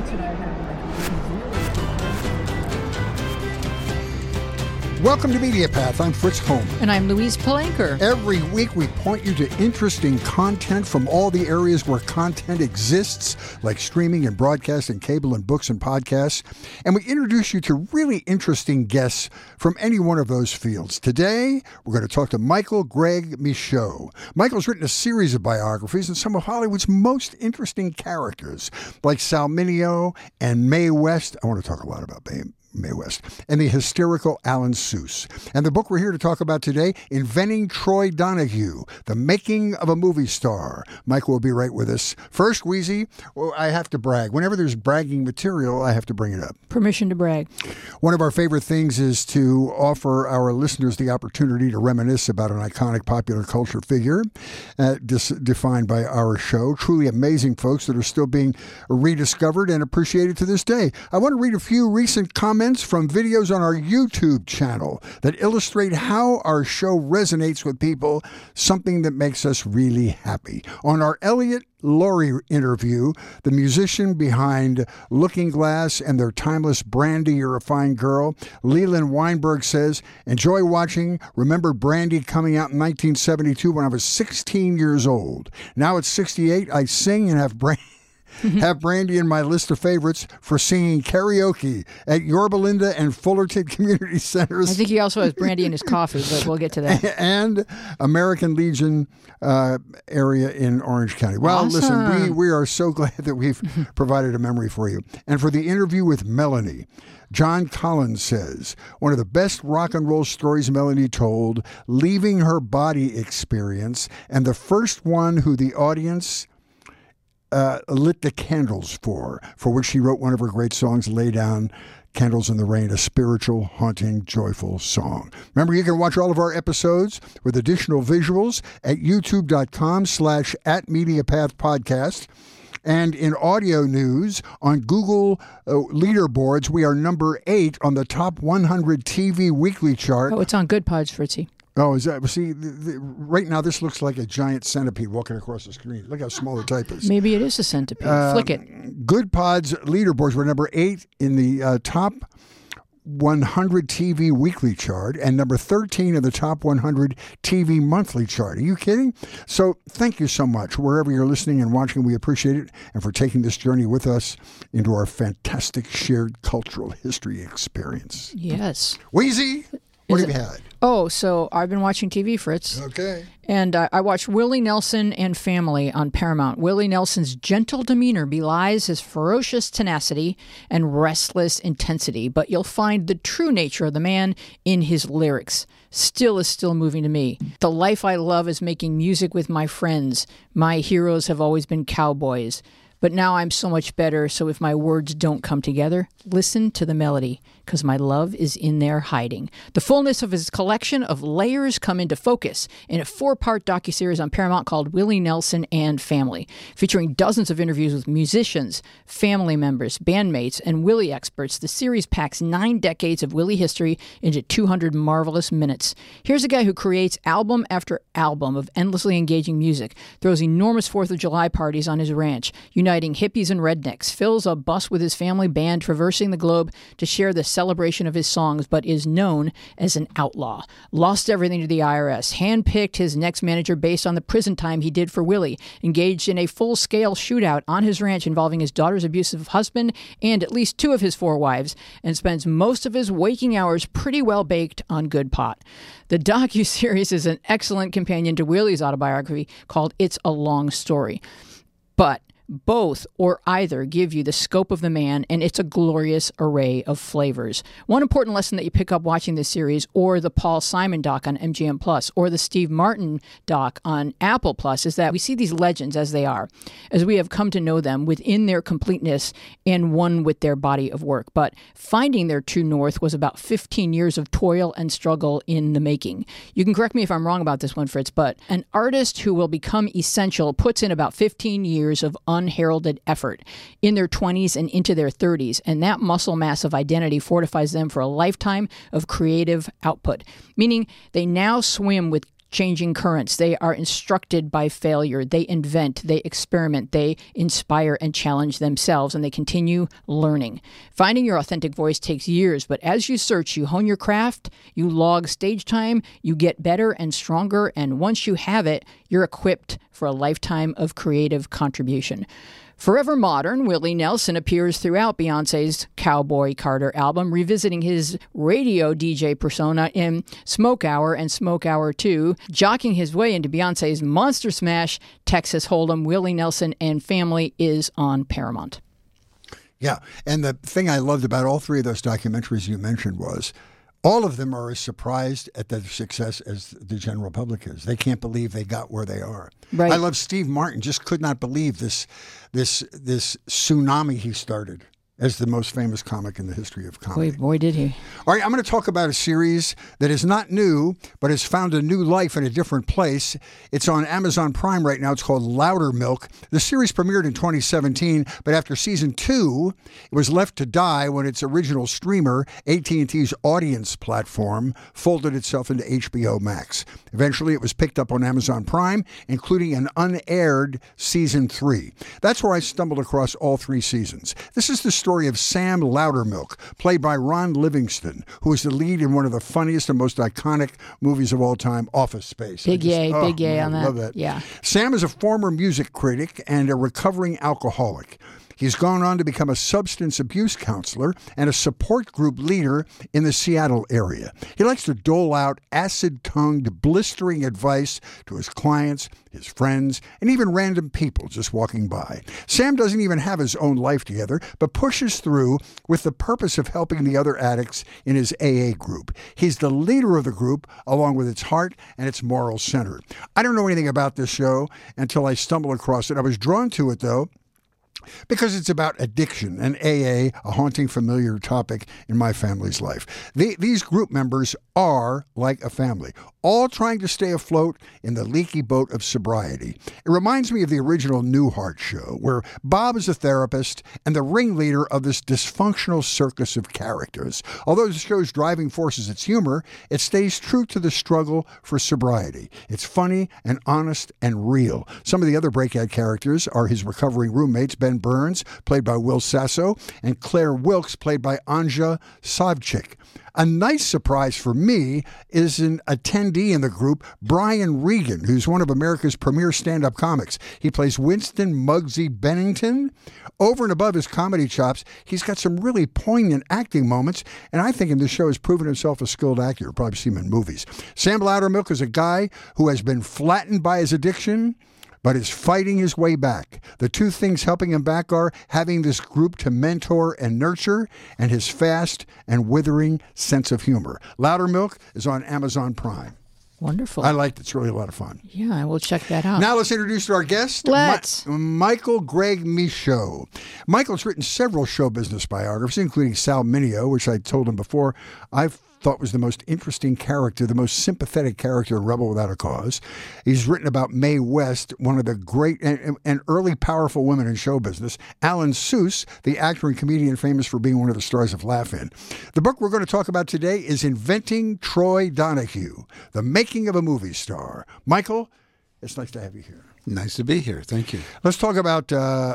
Welcome to Media Path. I'm Fritz Holm. And I'm Louise Palanker. Every week we point you to interesting content from all the areas where content exists, like streaming and broadcast and cable and books and podcasts. And we introduce you to really interesting guests from any one of those fields. Today, we're going to talk to Michael Greg Michaud. Michael's written a series of biographies on some of Hollywood's most interesting characters, like Sal Mineo and Mae West. I want to talk a lot about Mae West, and the hysterical Alan Seuss. And the book we're here to talk about today, Inventing Troy Donahue, The Making of a Movie Star. Michael will be right with us. First, Wheezy, I have to brag. Whenever there's bragging material, I have to bring it up. Permission to brag. One of our favorite things is to offer our listeners the opportunity to reminisce about an iconic popular culture figure defined by our show. Truly amazing folks that are still being rediscovered and appreciated to this day. I want to read a few recent comments from videos on our YouTube channel that illustrate how our show resonates with people, something that makes us really happy. On our Elliot Laurie interview, the musician behind Looking Glass and their timeless Brandy, You're a Fine Girl, Leland Weinberg says, enjoy watching. Remember Brandy coming out in 1972 when I was 16 years old. Now at 68, I sing and have Brandy in my list of favorites for singing karaoke at Yorba Linda and Fullerton Community Centers. I think he also has Brandy in his coffee, but we'll get to that. And American Legion area in Orange County. Well, Awesome. Listen, we are so glad that we've provided a memory for you. And for the interview with Melanie, John Collins says, one of the best rock and roll stories Melanie told, leaving her body experience, and the first one who the audience lit the candles for which she wrote one of her great songs, Lay Down, Candles in the Rain, a spiritual, haunting, joyful song. Remember, you can watch all of our episodes with additional visuals at youtube.com/@MediaPathPodcast. And in audio news, on Google leaderboards, we are number 8 on the top 100 TV weekly chart. Oh, it's on Good Pods, Fritzy. Oh, is that? See, right now this looks like a giant centipede walking across the screen. Look how small the type is. Maybe it is a centipede. Flick it. Good Pods leaderboards were number 8 in the top 100 TV weekly chart and number 13 in the top 100 TV monthly chart. Are you kidding? So thank you so much. Wherever you're listening and watching, we appreciate it, and for taking this journey with us into our fantastic shared cultural history experience. Yes. Wheezy, what have you had? Oh, so I've been watching TV, Fritz. Okay. And I watched Willie Nelson and Family on Paramount. Willie Nelson's gentle demeanor belies his ferocious tenacity and restless intensity, but you'll find the true nature of the man in his lyrics. Still moving to me. The life I love is making music with my friends. My heroes have always been cowboys. But now I'm so much better, so if my words don't come together, listen to the melody, because my love is in there hiding. The fullness of his collection of layers come into focus in a 4-part docuseries on Paramount called Willie Nelson and Family, featuring dozens of interviews with musicians, family members, bandmates, and Willie experts. The series packs 9 decades of Willie history into 200 marvelous minutes. Here's a guy who creates album after album of endlessly engaging music, throws enormous 4th of July parties on his ranch, uniting hippies and rednecks, fills a bus with his family band traversing the globe to share the celebration of his songs, but is known as an outlaw. Lost everything to the IRS, handpicked his next manager based on the prison time he did for Willie, engaged in a full-scale shootout on his ranch involving his daughter's abusive husband and at least 2 of his 4 wives, and spends most of his waking hours pretty well baked on good pot. The docuseries is an excellent companion to Willie's autobiography called It's a Long Story. But both or either give you the scope of the man, and it's a glorious array of flavors. One important lesson that you pick up watching this series, or the Paul Simon doc on MGM Plus, or the Steve Martin doc on Apple Plus, is that we see these legends as they are, as we have come to know them within their completeness and one with their body of work. But finding their true north was about 15 years of toil and struggle in the making. You can correct me if I'm wrong about this one, Fritz, but an artist who will become essential puts in about 15 years of unheralded effort in their 20s and into their 30s, and that muscle mass of identity fortifies them for a lifetime of creative output, meaning they now swim with changing currents. They are instructed by failure. They invent, they experiment, they inspire and challenge themselves, and they continue learning. Finding your authentic voice takes years, but as you search, you hone your craft, you log stage time, you get better and stronger, and once you have it, you're equipped for a lifetime of creative contribution. Forever Modern, Willie Nelson appears throughout Beyoncé's Cowboy Carter album, revisiting his radio DJ persona in Smoke Hour and Smoke Hour 2, jockeying his way into Beyoncé's monster smash, Texas Hold'em. Willie Nelson and Family is on Paramount. Yeah, and the thing I loved about all three of those documentaries you mentioned was all of them are as surprised at their success as the general public is. They can't believe they got where they are. Right. I love Steve Martin. Just could not believe this tsunami he started as the most famous comic in the history of comedy. Boy, did he. All right, I'm going to talk about a series that is not new, but has found a new life in a different place. It's on Amazon Prime right now. It's called Loudermilk. The series premiered in 2017, but after season 2, it was left to die when its original streamer, AT&T's audience platform, folded itself into HBO Max. Eventually, it was picked up on Amazon Prime, including an unaired season 3. That's where I stumbled across all 3 seasons. This is the story of Sam Loudermilk, played by Ron Livingston, who is the lead in one of the funniest and most iconic movies of all time, Office Space. Big yay on that. Love that. Yeah. Sam is a former music critic and a recovering alcoholic. He's gone on to become a substance abuse counselor and a support group leader in the Seattle area. He likes to dole out acid-tongued, blistering advice to his clients, his friends, and even random people just walking by. Sam doesn't even have his own life together, but pushes through with the purpose of helping the other addicts in his AA group. He's the leader of the group, along with its heart and its moral center. I don't know anything about this show until I stumbled across it. I was drawn to it, though, because it's about addiction and AA, a haunting familiar topic in my family's life. These group members are like a family, all trying to stay afloat in the leaky boat of sobriety. It reminds me of the original Newhart show, where Bob is a therapist and the ringleader of this dysfunctional circus of characters. Although the show's driving force is its humor, it stays true to the struggle for sobriety. It's funny and honest and real. Some of the other breakout characters are his recovering roommates, Ben Burns, played by Will Sasso, and Claire Wilkes, played by Anja Savchik. A nice surprise for me is an attendee in the group, Brian Regan, who's one of America's premier stand-up comics. He plays Winston Muggsy Bennington. Over and above his comedy chops, he's got some really poignant acting moments, and I think in this show has proven himself a skilled actor. You'll probably see him in movies. Sam Loudermilk is a guy who has been flattened by his addiction, but is fighting his way back. The 2 things helping him back are having this group to mentor and nurture, and his fast and withering sense of humor. Loudermilk is on Amazon Prime. Wonderful. I liked it. It's really a lot of fun. Yeah, I will check that out. Now let's introduce our guest, Michael Greg Michaud. Michael's written several show business biographies, including Sal Mineo, which I told him before I thought was the most interesting character, the most sympathetic character in Rebel Without a Cause. He's written about Mae West, one of the great and early powerful women in show business. Alan Seuss, the actor and comedian famous for being one of the stars of Laugh-In. The book we're going to talk about today is Inventing Troy Donahue, The Making of a Movie Star. Michael, it's nice to have you here. Nice to be here. Thank you. Let's talk about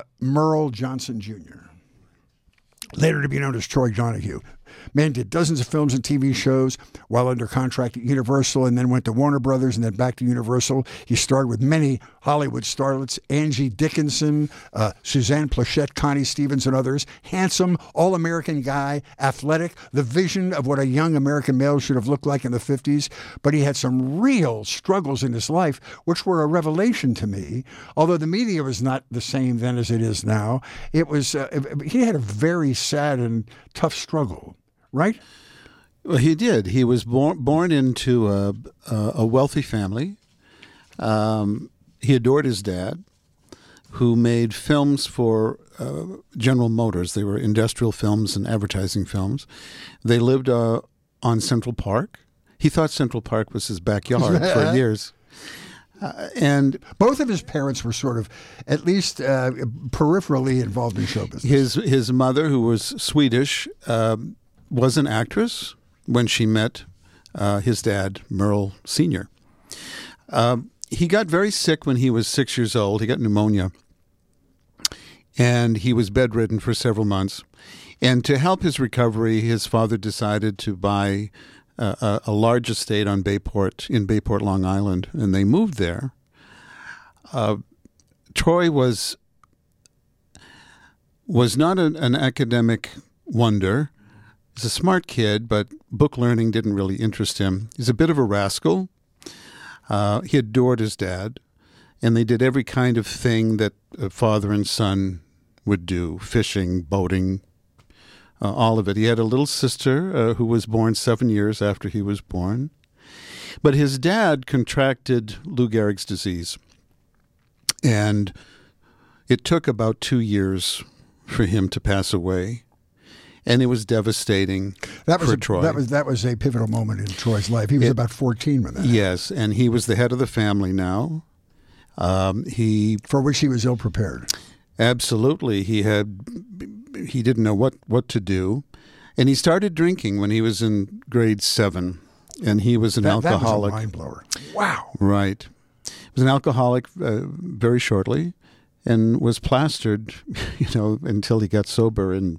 Merle Johnson Jr., later to be known as Troy Donahue. Man did dozens of films and TV shows while under contract at Universal, and then went to Warner Brothers and then back to Universal. He starred with many Hollywood starlets, Angie Dickinson, Suzanne Plachette, Connie Stevens, and others. Handsome, all-American guy, athletic, the vision of what a young American male should have looked like in the 50s. But he had some real struggles in his life, which were a revelation to me. Although the media was not the same then as it is now, it was he had a very sad and tough struggle. Right? Well, he did. He was born into a wealthy family. He adored his dad, who made films for General Motors. They were industrial films and advertising films. They lived on Central Park. He thought Central Park was his backyard for years. And both of his parents were sort of, at least peripherally involved in show business. His mother, who was Swedish, was an actress when she met his dad, Merle Sr. He got very sick when he was 6 years old. He got pneumonia, and he was bedridden for several months. And to help his recovery, his father decided to buy a large estate in Bayport, Long Island, and they moved there. Troy was not an academic wonder. He's a smart kid, but book learning didn't really interest him. He's a bit of a rascal. He adored his dad, and they did every kind of thing that a father and son would do: fishing, boating, all of it. He had a little sister who was born 7 years after he was born. But his dad contracted Lou Gehrig's disease, and it took about 2 years for him to pass away. And it was devastating for Troy. That was a pivotal moment in Troy's life. He was about 14 when that happened. Yes, and he was the head of the family now. For which he was ill-prepared. Absolutely. He didn't know what to do. And he started drinking when he was in grade 7. And he was an alcoholic. That was a mind-blower. Wow. Right. He was an alcoholic very shortly and was plastered, until he got sober in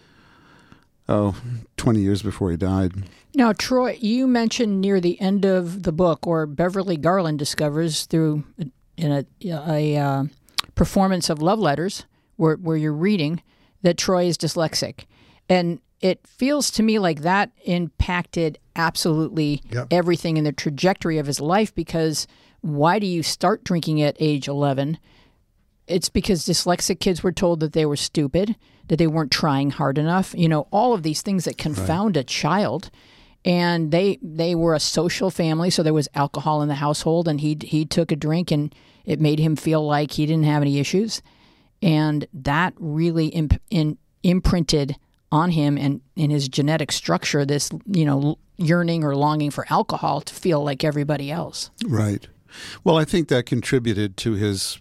20 years before he died. Now, Troy, you mentioned near the end of the book, or Beverly Garland discovers through a performance of Love Letters, where you're reading, that Troy is dyslexic. And it feels to me like that impacted absolutely everything in the trajectory of his life, because why do you start drinking at age 11? It's because dyslexic kids were told that they were stupid, that they weren't trying hard enough, all of these things that confound a child. And they were a social family, so there was alcohol in the household, and he took a drink, and it made him feel like he didn't have any issues. And that really imprinted on him and in his genetic structure this, yearning or longing for alcohol to feel like everybody else. Right. Well, I think that contributed to his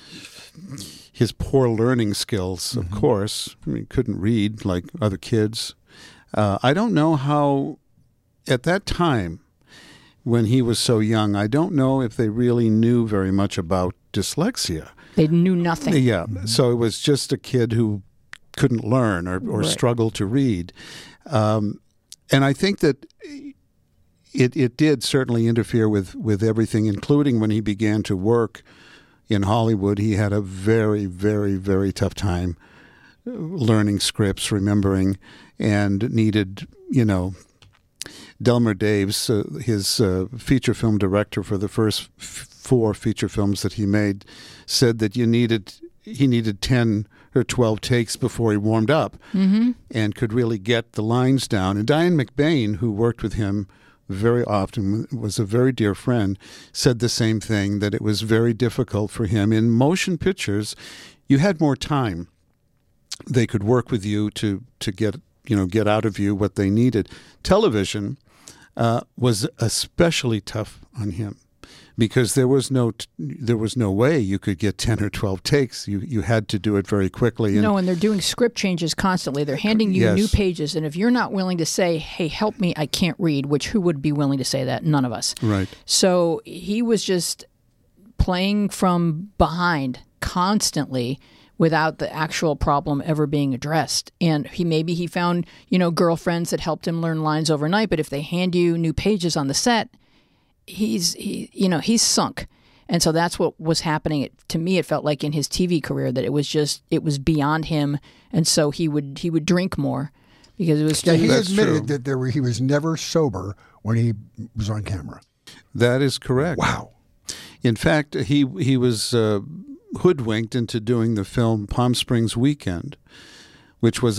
poor learning skills, of course. I mean, he couldn't read like other kids. I don't know how, at that time, when he was so young, I don't know if they really knew very much about dyslexia. They knew nothing. Yeah. So it was just a kid who couldn't learn or struggled to read. And I think that it did certainly interfere with everything, including when he began to work in Hollywood. He had a very, very, very tough time learning scripts, remembering, and needed, Delmer Daves, his feature film director for the first 4 feature films that he made, said that he needed 10 or 12 takes before he warmed up and could really get the lines down. And Diane McBain, who worked with him very often, was a very dear friend, said the same thing, that it was very difficult for him. In motion pictures, you had more time. They could work with you to get out of you what they needed. Television was especially tough on him, because there was no way you could get 10 or 12 takes. You had to do it very quickly. And they're doing script changes constantly. They're handing you new pages, and if you're not willing to say, "Hey, help me, I can't read," which who would be willing to say that? None of us. Right. So he was just playing from behind constantly without the actual problem ever being addressed. And he found, girlfriends that helped him learn lines overnight, but if they hand you new pages on the set, he's sunk. And so that's what was happening. To me, it felt like in his TV career that it was beyond him. And so he would drink more because it was. Yeah, he admitted that he was never sober when he was on camera. That is correct. Wow. In fact, he was hoodwinked into doing the film Palm Springs Weekend, which was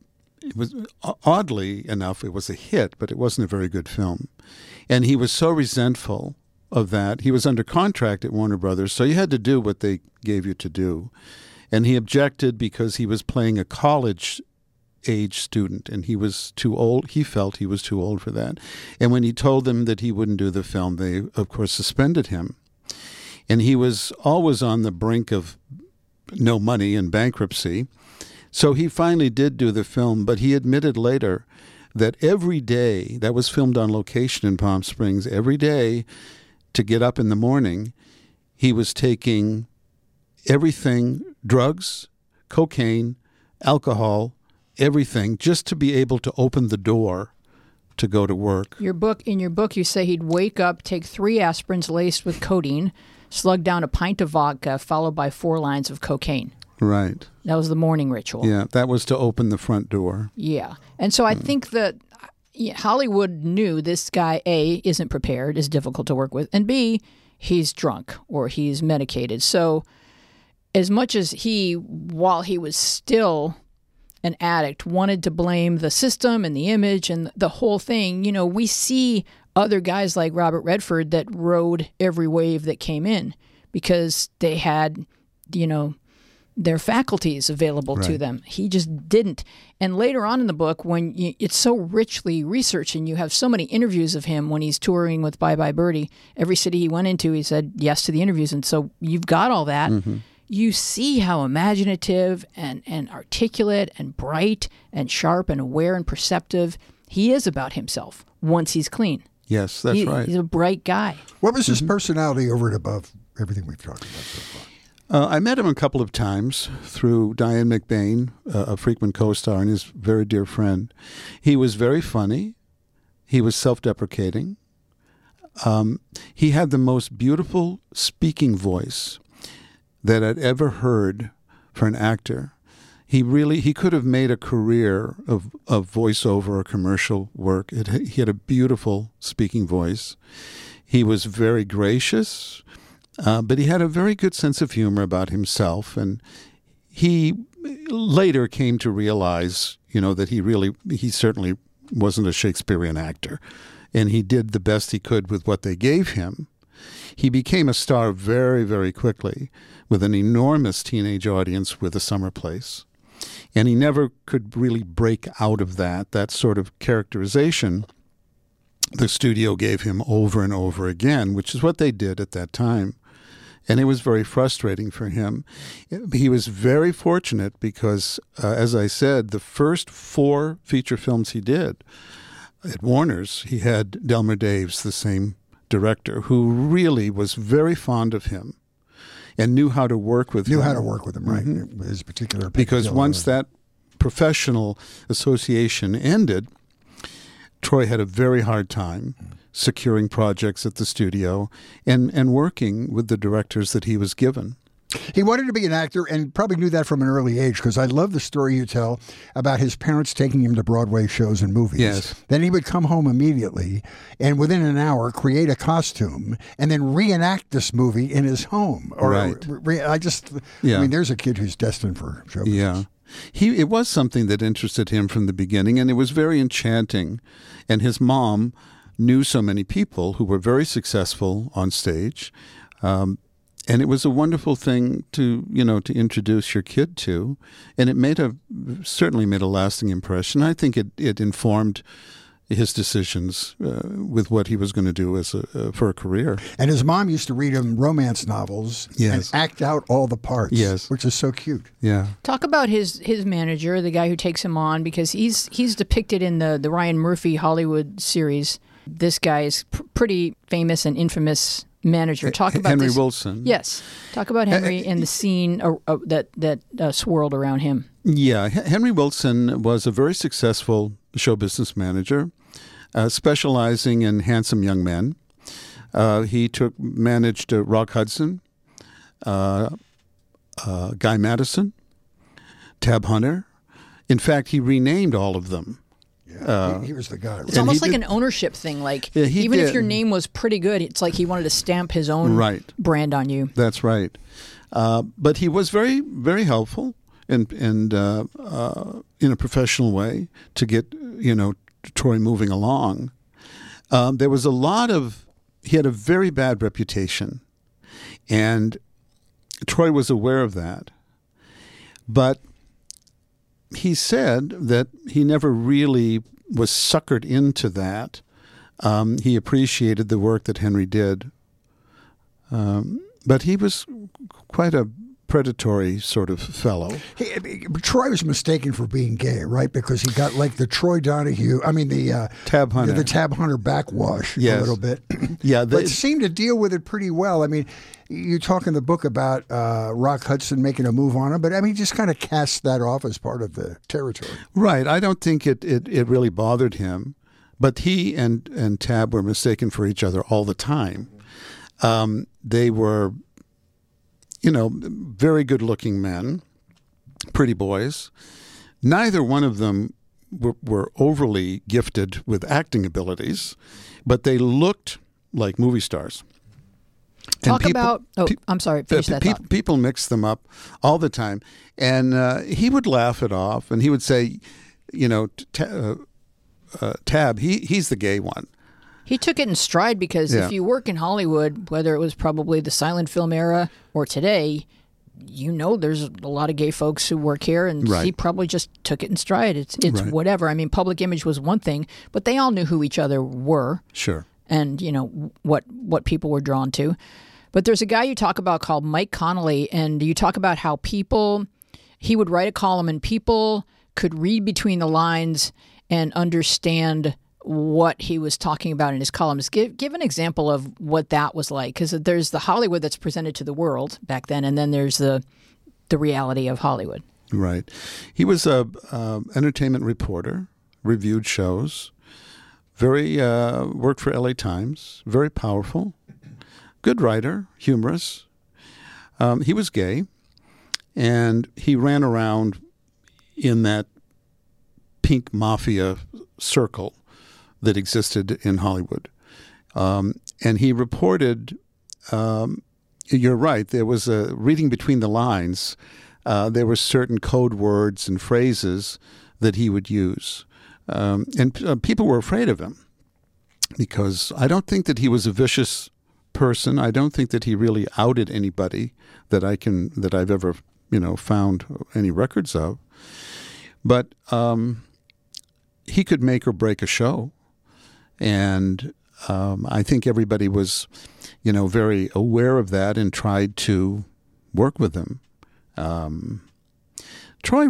oddly enough, it was a hit, but it wasn't a very good film. And he was so resentful of that. He was under contract at Warner Brothers, so you had to do what they gave you to do. And he objected because he was playing a college-age student, and he was too old. He felt he was too old for that. And when he told them that he wouldn't do the film, they, of course, suspended him. And he was always on the brink of no money and bankruptcy. So he finally did do the film, but he admitted later that every day, that was filmed on location in Palm Springs, every day to get up in the morning, he was taking everything, drugs, cocaine, alcohol, everything, just to be able to open the door to go to work. In your book, you say he'd wake up, take 3 aspirins laced with codeine, slug down a pint of vodka, followed by 4 lines of cocaine. Right. That was the morning ritual. Yeah, that was to open the front door. Yeah. And so I think that Hollywood knew this guy, A, isn't prepared, is difficult to work with, and B, he's drunk or he's medicated. So as much as he, while he was still an addict, wanted to blame the system and the image and the whole thing, we see other guys like Robert Redford that rode every wave that came in because they had, their faculties available to them. He just didn't. And later on in the book, when it's so richly researched and you have so many interviews of him when he's touring with Bye Bye Birdie, every city he went into, he said yes to the interviews. And so you've got all that. Mm-hmm. You see how imaginative and articulate and bright and sharp and aware and perceptive he is about himself once he's clean. Yes, that's right. He's a bright guy. What was his personality over and above everything we've talked about so far? I met him a couple of times through Diane McBain, a frequent co-star and his very dear friend. He was very funny. He was self-deprecating. He had the most beautiful speaking voice that I'd ever heard for an actor. He could have made a career of voiceover or commercial work. He had a beautiful speaking voice. He was very gracious. But he had a very good sense of humor about himself, and he later came to realize, that he certainly wasn't a Shakespearean actor, and he did the best he could with what they gave him. He became a star very, very quickly with an enormous teenage audience with A Summer Place, and he never could really break out of that sort of characterization. The studio gave him over and over again, which is what they did at that time. And it was very frustrating for him. He was very fortunate because, as I said, the first 4 feature films he did at Warner's, he had Delmer Daves, the same director, who really was very fond of him and knew how to work with him. Right. Mm-hmm. His particular because once that professional association ended, Troy had a very hard time securing projects at the studio and working with the directors that he was given. He wanted to be an actor and probably knew that from an early age because I love the story you tell about his parents taking him to Broadway shows and movies. Yes. Then he would come home immediately and within an hour create a costume and then reenact this movie in his home. Right. I mean, there's a kid who's destined for show business. Yeah. It was something that interested him from the beginning, and it was very enchanting. And his mom knew so many people who were very successful on stage. And it was a wonderful thing to introduce your kid to. And it certainly made a lasting impression. I think it informed his decisions with what he was going to do for a career. And his mom used to read him romance novels and act out all the parts, which is so cute. Yeah. Talk about his manager, the guy who takes him on, because he's depicted in the Ryan Murphy Hollywood series. This guy is pretty famous and infamous manager. Talk about Henry Wilson. Yes. Talk about Henry and the scene that swirled around him. Yeah. Henry Wilson was a very successful show business manager, specializing in handsome young men. He managed Rock Hudson, Guy Madison, Tab Hunter. In fact, he renamed all of them. Yeah, he was the guy. It's almost like an ownership thing. Like even if your name was pretty good, it's like he wanted to stamp his own brand on you. That's right. But he was very, very helpful and in a professional way to get Troy moving along. There was he had a very bad reputation, and Troy was aware of that. But he said that he never really was suckered into that. He appreciated the work that Henry did. But he was quite a predatory sort of fellow. Troy was mistaken for being gay, right? Because he got like the Troy Donahue, the Tab Hunter. The Tab Hunter backwash Yes. a little bit. Yeah, but seemed to deal with it pretty well. I mean, you talk in the book about Rock Hudson making a move on him, but I mean, just kind of cast that off as part of the territory. Right. I don't think it really bothered him, but he and Tab were mistaken for each other all the time. They were, very good-looking men, pretty boys. Neither one of them were overly gifted with acting abilities, but they looked like movie stars. I'm sorry, finish that thought. People mix them up all the time. And he would laugh it off, and he would say, Tab, he's the gay one. He took it in stride because if you work in Hollywood, whether it was probably the silent film era or today, there's a lot of gay folks who work here, and Right. he probably just took it in stride. It's Right. whatever. I mean, public image was one thing, but they all knew who each other were. Sure. And what people were drawn to. But there's a guy you talk about called Mike Connolly, and you talk about how he would write a column and people could read between the lines and understand what he was talking about in his columns. Give an example of what that was like, because there's the Hollywood that's presented to the world back then, and then there's the reality of Hollywood. Right. He was a entertainment reporter, reviewed shows, very worked for LA Times, very powerful, good writer, humorous. He was gay, and he ran around in that pink mafia circle that existed in Hollywood. And he reported, you're right, there was a reading between the lines. There were certain code words and phrases that he would use. And people were afraid of him because I don't think that he was a vicious person. I don't think that he really outed anybody that I've ever, found any records of. But he could make or break a show. And I think everybody was, very aware of that and tried to work with him. Troy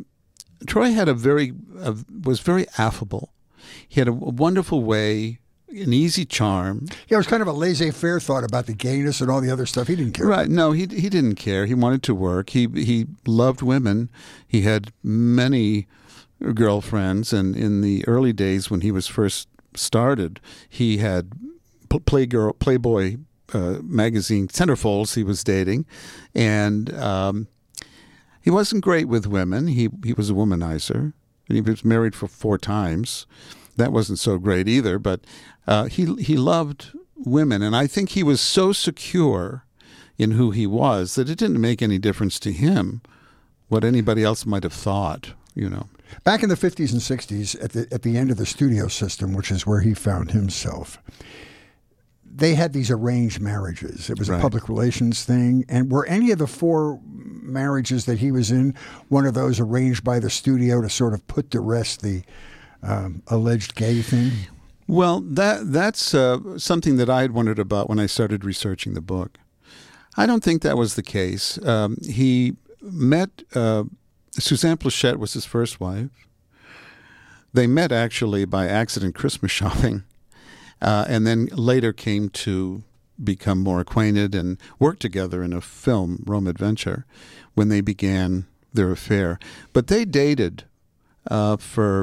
was very affable. He had a wonderful way, an easy charm. Yeah, it was kind of a laissez-faire thought about the gayness and all the other stuff. He didn't care. Right. No, he didn't care. He wanted to work. He loved women. He had many girlfriends, and in the early days when he was first started, he had Playboy magazine centerfolds he was dating, and he wasn't great with women. He was a womanizer, and he was married for 4 times. That wasn't so great either, but he loved women, and I think he was so secure in who he was that it didn't make any difference to him what anybody else might have thought, Back in the 50s and 60s, at the end of the studio system, which is where he found himself, they had these arranged marriages. It was a public relations thing. And were any of the 4 marriages that he was in one of those arranged by the studio to sort of put to rest the alleged gay thing? Well, that's something that I had wondered about when I started researching the book. I don't think that was the case. He met Suzanne Pleshette was his first wife. They met actually by accident Christmas shopping, and then later came to become more acquainted and work together in a film, Rome Adventure, when they began their affair. But they dated for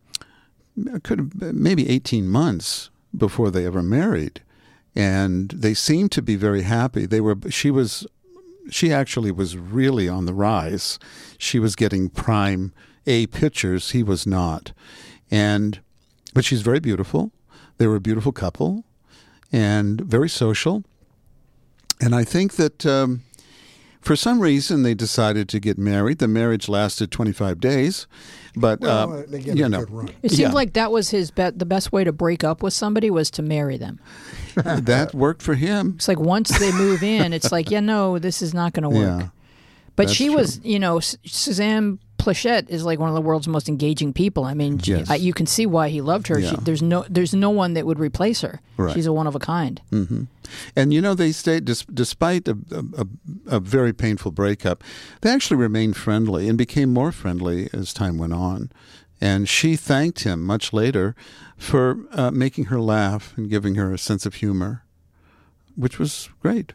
maybe 18 months before they ever married, and they seemed to be very happy. She actually was really on the rise. She was getting prime A pictures. He was not. But she's very beautiful. They were a beautiful couple and very social. And I think that for some reason they decided to get married. The marriage lasted 25 days. But, they gave it a good run. It seemed like that was the best way to break up with somebody was to marry them. That worked for him. It's like once they move in, it's like, this is not going to work. Yeah, but she was, Suzanne Plachette is like one of the world's most engaging people. I mean, Yes. you can see why he loved her. Yeah. There's no one that would replace her. Right. She's a one of a kind. Mm-hmm. And they stayed, despite a very painful breakup, they actually remained friendly and became more friendly as time went on. And she thanked him much later for making her laugh and giving her a sense of humor, which was great.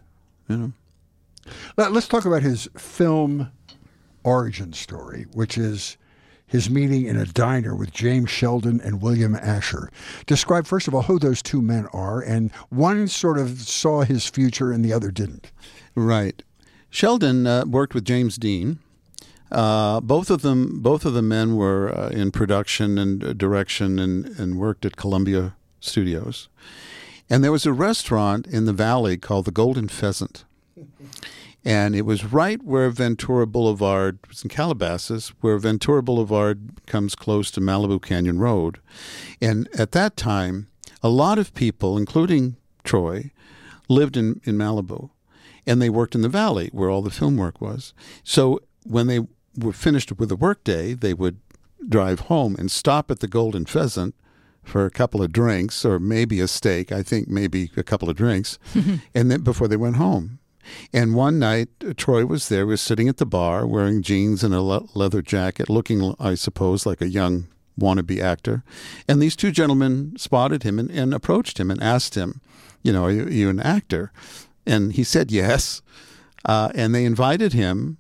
Let's talk about his film origin story, which is his meeting in a diner with James Sheldon and William Asher. Describe, first of all, who those two men are, and one sort of saw his future and the other didn't. Right. Sheldon worked with James Dean. Both of the men were in production and direction and worked at Columbia Studios. And there was a restaurant in the Valley called the Golden Pheasant. And it was right where Ventura Boulevard, it was in Calabasas, where Ventura Boulevard comes close to Malibu Canyon Road. And at that time, a lot of people, including Troy, lived in Malibu. And they worked in the Valley, where all the film work was. So when they were finished with the workday, they would drive home and stop at the Golden Pheasant for a couple of drinks, or maybe a steak, I think maybe a couple of drinks, and then before they went home. And one night, Troy was there, was sitting at the bar, wearing jeans and a leather jacket, looking, I suppose, like a young wannabe actor. And these two gentlemen spotted him and approached him and asked him, are you an actor? And he said yes. And they invited him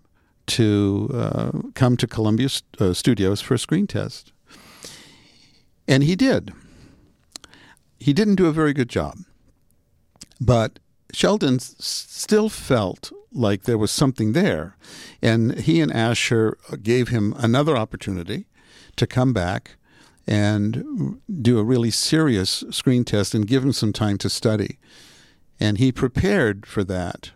to come to Columbia Studios for a screen test. And he did. He didn't do a very good job. But Sheldon still felt like there was something there. And he and Asher gave him another opportunity to come back and do a really serious screen test and give him some time to study. And he prepared for that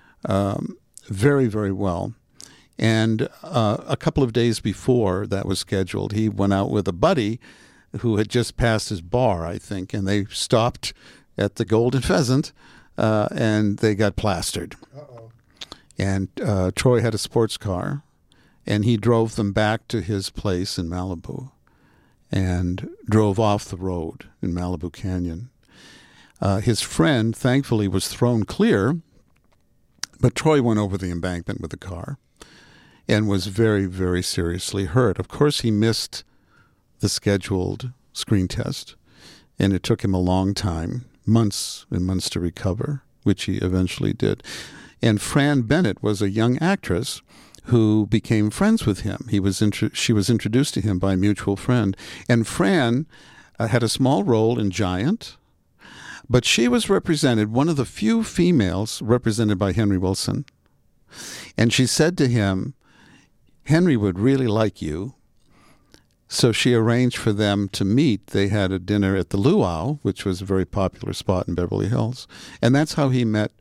very, very well. And a couple of days before that was scheduled, he went out with a buddy who had just passed his bar, I think, and they stopped at the Golden Pheasant, and they got plastered. Uh-oh. And Troy had a sports car, and he drove them back to his place in Malibu and drove off the road in Malibu Canyon. His friend, thankfully, was thrown clear, but Troy went over the embankment with the car and was very, very seriously hurt. Of course, he missed the scheduled screen test, and it took him a long time, months and months to recover, which he eventually did. And Fran Bennett was a young actress who became friends with him. She was introduced to him by a mutual friend. And Fran had a small role in Giant, but she was represented, one of the few females represented by Henry Wilson. And she said to him, Henry would really like you. So she arranged for them to meet. They had a dinner at the Luau, which was a very popular spot in Beverly Hills. And that's how he met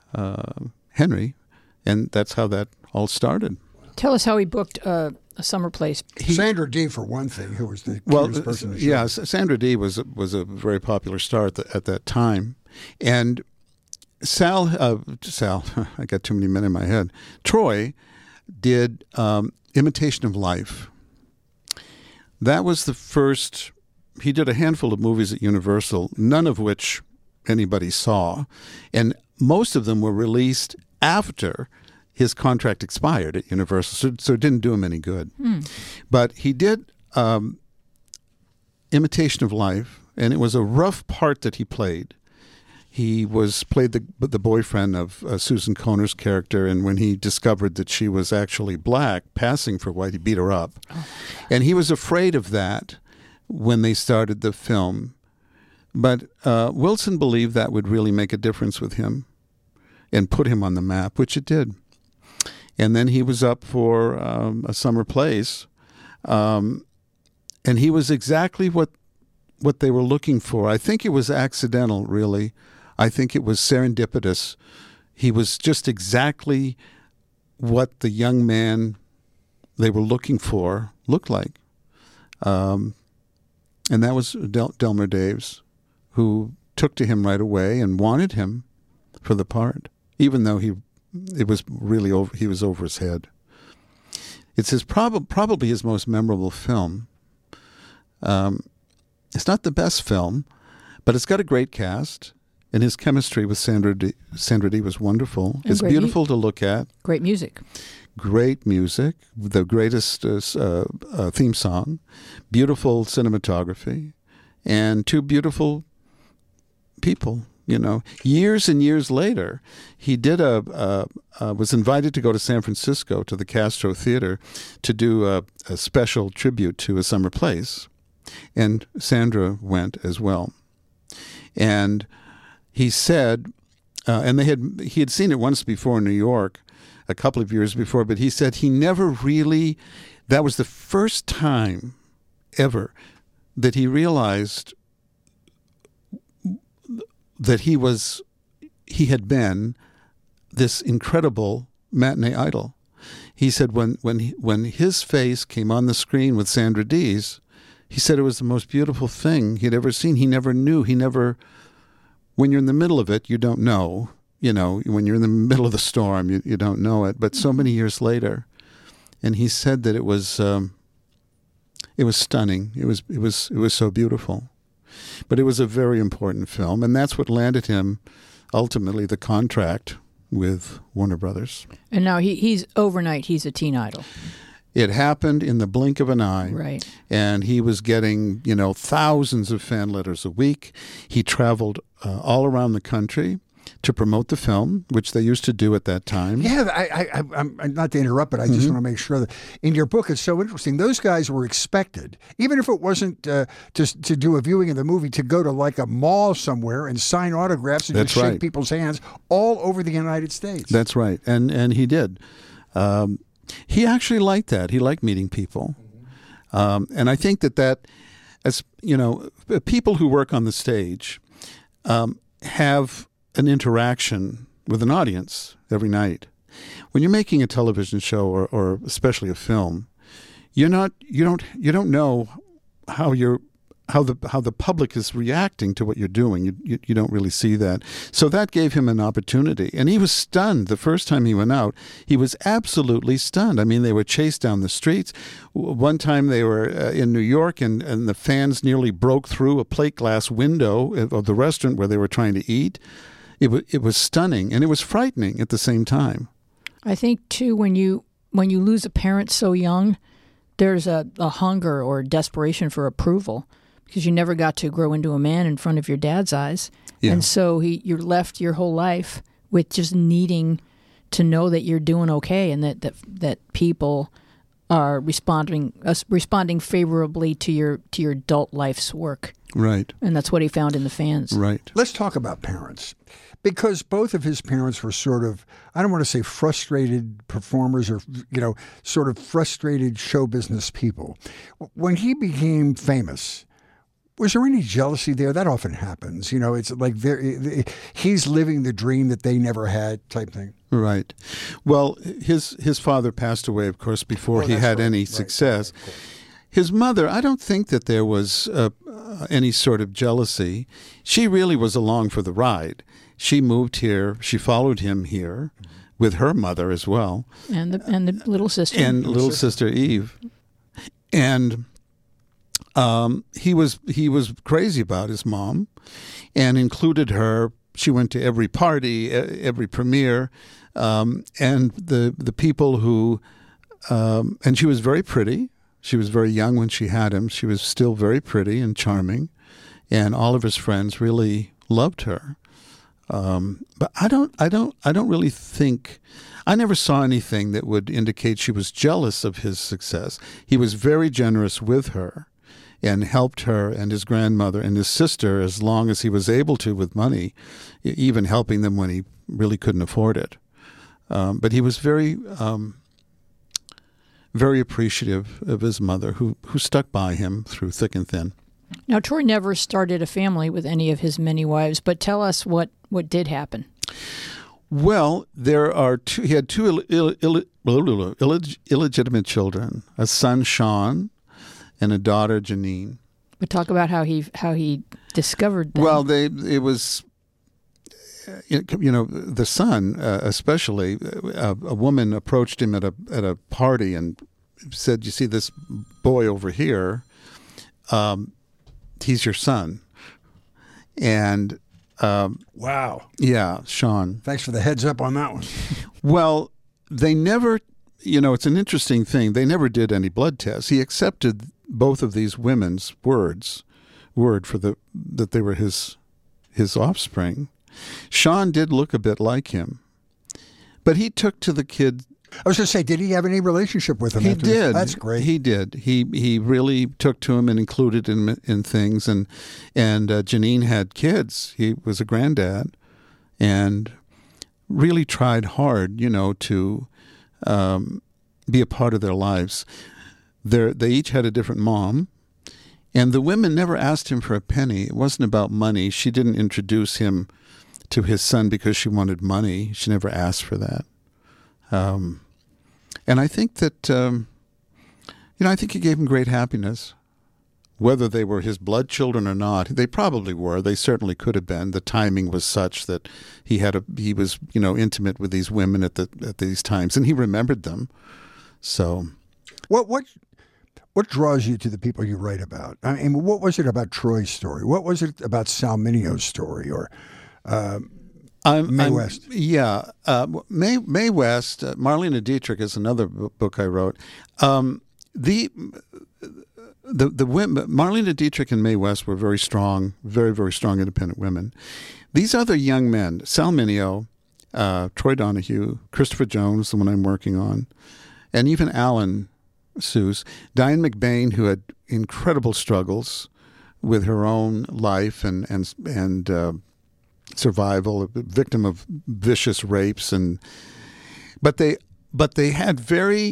Henry, and that's how that all started. Tell us how he booked a summer place. Sandra Dee, for one thing, who was the cutest person. Yeah, Sandra Dee was a very popular star at that time. And Sal, I got too many men in my head. Troy did Imitation of Life. That was the first. He did a handful of movies at Universal, none of which anybody saw, and most of them were released after his contract expired at Universal, so it didn't do him any good. But he did Imitation of Life, and it was a rough part that he played. He played the boyfriend of Susan Conner's character, and when he discovered that she was actually black, passing for white, he beat her up. Oh. And he was afraid of that when they started the film. But Wilson believed that would really make a difference with him and put him on the map, which it did. And then he was up for a summer place, and he was exactly what they were looking for. I think it was accidental, really. I think it was serendipitous. He was just exactly what the young man they were looking for looked like. And that was Delmer Daves, who took to him right away and wanted him for the part, even though he was over his head. It's probably his most memorable film. It's not the best film, but it's got a great cast, and his chemistry with Sandra Dee was wonderful. And it's beautiful to look at. Great music. Great music, the greatest theme song, beautiful cinematography, and two beautiful people. Years and years later, he did was invited to go to San Francisco to the Castro Theater to do a special tribute to A Summer Place, and Sandra went as well. And he said, and he had seen it once before in New York, a couple of years before, but he said he never really. That was the first time ever that he realized that he had been this incredible matinee idol. He said when his face came on the screen with Sandra Dee's, he said it was the most beautiful thing he'd ever seen. He never knew. When you're in the middle of it, you don't know. When you're in the middle of the storm, you don't know it. But so many years later, and he said that it was stunning. It was so beautiful. But it was a very important film, and that's what landed him ultimately the contract with Warner Brothers. And now he's overnight, he's a teen idol. It happened in the blink of an eye. Right. And he was getting, thousands of fan letters a week. He traveled all around the country to promote the film, which they used to do at that time. Yeah, I'm not to interrupt, but I just want to make sure that in your book, it's so interesting. Those guys were expected, even if it wasn't to do a viewing of the movie, to go to like a mall somewhere and sign autographs and That's just shake right. people's hands all over the United States. That's right. And he did. He actually liked that. He liked meeting people. And I think that as people who work on the stage have an interaction with an audience every night. When you're making a television show or especially a film, you don't know how the public is reacting to what you're doing. You don't really see that. So that gave him an opportunity. And he was stunned the first time he went out. He was absolutely stunned. I mean, they were chased down the streets. One time they were in New York and the fans nearly broke through a plate glass window of the restaurant where they were trying to eat. It was stunning, and it was frightening at the same time. I think, too, when you lose a parent so young, there's a hunger or desperation for approval because you never got to grow into a man in front of your dad's eyes. Yeah. And so you're left your whole life with just needing to know that you're doing okay and that people are responding favorably to your adult life's work. Right. And that's what he found in the fans. Right. Let's talk about parents. Because both of his parents were sort of, I don't want to say frustrated performers or, sort of frustrated show business people. When he became famous, was there any jealousy there? That often happens. It's like he's living the dream that they never had type thing. Right. Well, his father passed away, of course, before he had any success. Right. His mother, I don't think that there was any sort of jealousy. She really was along for the ride. She moved here. She followed him here with her mother as well. And the little sister. And little sister Eve. And he was crazy about his mom and included her. She went to every party, every premiere. And the people who, and she was very pretty. She was very young when she had him. She was still very pretty and charming. And all of his friends really loved her. But I don't really think, I never saw anything that would indicate she was jealous of his success. He was very generous with her and helped her and his grandmother and his sister as long as he was able to with money, even helping them when he really couldn't afford it. But he was very, very appreciative of his mother who stuck by him through thick and thin. Now, Troy never started a family with any of his many wives, but tell us what did happen. Well, he had two illegitimate children, a son, Sean, and a daughter, Janine. But talk about how he discovered them. Well, it was, the son, especially, a woman approached him at a party and said, "You see this boy over here? He's your son." And Wow. yeah, Sean. Thanks for the heads up on that one. Well, they never, it's an interesting thing. They never did any blood tests. He accepted both of these women's word for that they were his offspring. Sean did look a bit like him, but he took to the kid. I was going to say, did he have any relationship with him? He did. That's great. He did. He really took to him and included him in things. And Janine had kids. He was a granddad, and really tried hard, to be a part of their lives. They each had a different mom, and the women never asked him for a penny. It wasn't about money. She didn't introduce him to his son because she wanted money. She never asked for that. And I think that, I think he gave him great happiness. Whether they were his blood children or not, they probably were. They certainly could have been. The timing was such that he was, intimate with these women at these times, and he remembered them. So, what draws you to the people you write about? I mean, what was it about Troy's story? What was it about Sal Minio's story, or Mae West? Yeah, Mae West. Marlene Dietrich is another book I wrote. The women, Marlene Dietrich and Mae West, were very strong, very, very strong independent women. These other young men, Sal Mineo, Troy Donahue, Christopher Jones, the one I'm working on, and even Alan Seuss, Diane McBain, who had incredible struggles with her own life and survival, a victim of vicious rapes, but they had very.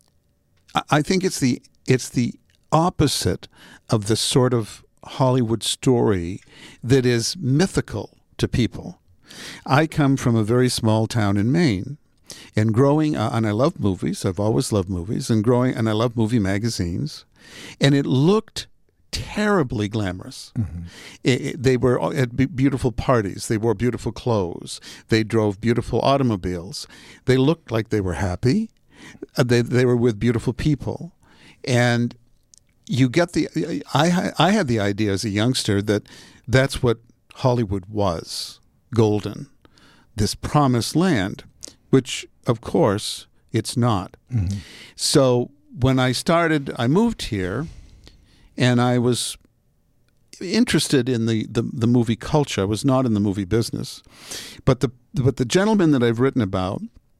I think it's the opposite of the sort of Hollywood story that is mythical to people. I come from a very small town in Maine, and growing and I love movies. I've always loved movies, and I love movie magazines, and it looked terribly glamorous. Mm-hmm. They were at beautiful parties. They wore beautiful clothes. They drove beautiful automobiles. They looked like they were happy. They were with beautiful people, and you get the. I had the idea as a youngster that that's what Hollywood was, golden, this promised land, which of course it's not. Mm-hmm. So when I moved here, and I was interested in the movie culture. I was not in the movie business, but the gentlemen that I've written about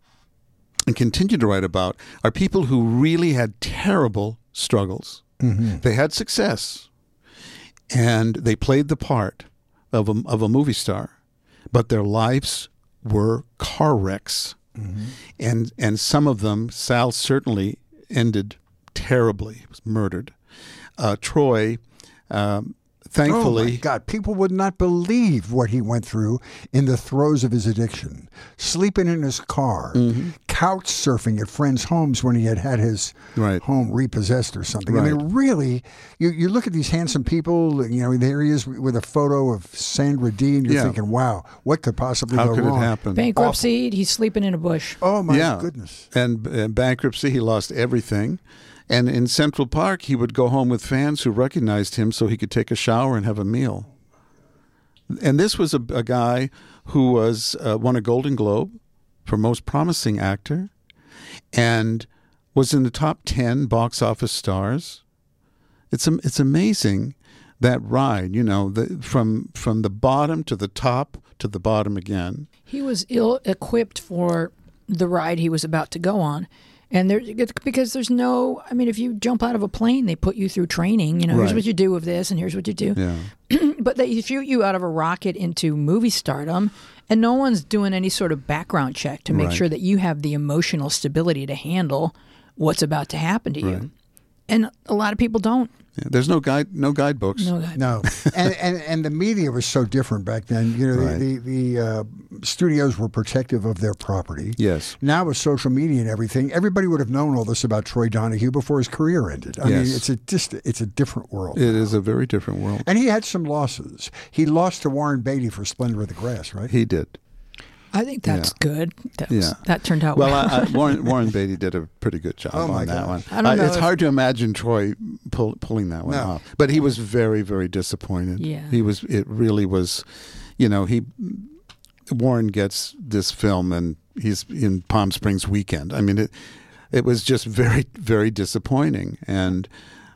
and continue to write about are people who really had terrible struggles. Mm-hmm. They had success, and they played the part of a movie star, but their lives were car wrecks. Mm-hmm. And some of them, Sal certainly ended terribly. He was murdered. Troy, thankfully... Oh, my God. People would not believe what he went through in the throes of his addiction. Sleeping in his car, mm-hmm. couch surfing at friends' homes when he had his home repossessed or something. Right. I mean, really, you look at these handsome people, there he is with a photo of Sandra Dee, and you're thinking, wow, what could possibly go wrong? How could it happen? Bankruptcy, he's sleeping in a bush. Oh, my goodness. And bankruptcy, he lost everything. And in Central Park, he would go home with fans who recognized him so he could take a shower and have a meal. And this was a guy who won a Golden Globe for Most Promising Actor and was in the top 10 box office stars. It's amazing, that ride, from the bottom to the top to the bottom again. He was ill-equipped for the ride he was about to go on. And because there's no, if you jump out of a plane, they put you through training. Here's what you do with this, and here's what you do. Yeah. But they shoot you out of a rocket into movie stardom, and no one's doing any sort of background check to make sure that you have the emotional stability to handle what's about to happen to you. And a lot of people don't. Yeah, there's no guidebooks. No. And the media was so different back then. The studios were protective of their property. Yes. Now with social media and everything, everybody would have known all this about Troy Donahue before his career ended. I mean, it's a different world. It is a very different world. And he had some losses. He lost to Warren Beatty for Splendor of the Grass, right? He did. I think that's good. That turned out well. Warren Beatty did a pretty good job on that one. I don't know. It's hard to imagine Troy pulling that one off, but he was very, very disappointed. Yeah, he was. It really was. Warren gets this film and he's in Palm Springs weekend. I mean, it was just very, very disappointing. And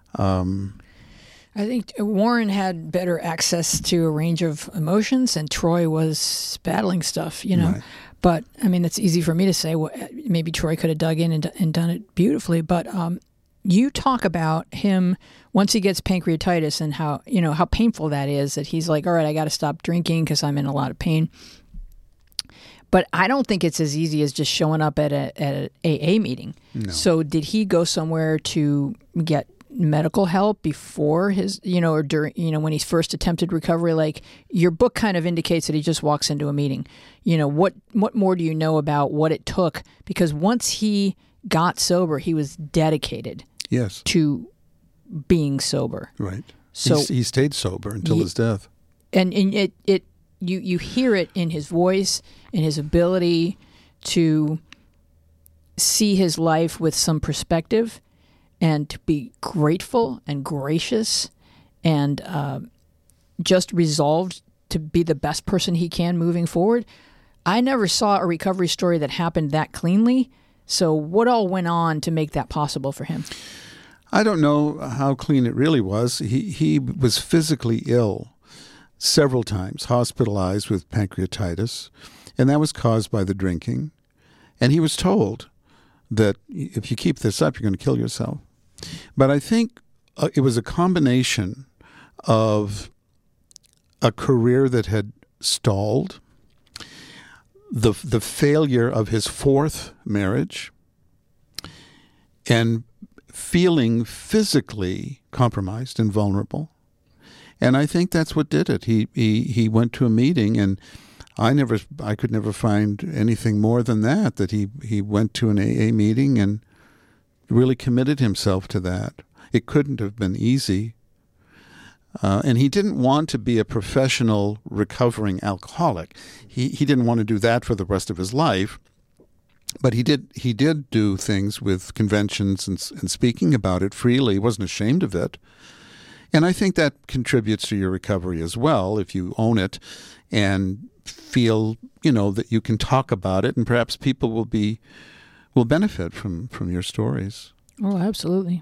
I think Warren had better access to a range of emotions, and Troy was battling stuff, Right. But, I mean, it's easy for me to say. Maybe Troy could have dug in and done it beautifully. But you talk about him once he gets pancreatitis and how painful that is, that he's like, all right, I got to stop drinking because I'm in a lot of pain. But I don't think it's as easy as just showing up at an AA meeting. No. So did he go somewhere to get medical help before his, or during, when he first attempted recovery? Like, your book kind of indicates that he just walks into a meeting. What more do you know about what it took? Because once he got sober, he was dedicated to being sober. Right. So he stayed sober until his death. And you hear it in his voice, in his ability to see his life with some perspective and to be grateful and gracious and just resolved to be the best person he can moving forward. I never saw a recovery story that happened that cleanly. So what all went on to make that possible for him? I don't know how clean it really was. He was physically ill several times, hospitalized with pancreatitis, and that was caused by the drinking. And he was told that if you keep this up, you're going to kill yourself. But I think it was a combination of a career that had stalled, the failure of his fourth marriage, and feeling physically compromised and vulnerable. And I think that's what did it. He went to a meeting, and I could never find anything more than that he went to an AA meeting and really committed himself to that. It couldn't have been easy. And he didn't want to be a professional recovering alcoholic. He didn't want to do that for the rest of his life. But he did do things with conventions and speaking about it freely. He wasn't ashamed of it. And I think that contributes to your recovery as well, if you own it and feel, that you can talk about it, and perhaps people will benefit from your stories. Oh, absolutely.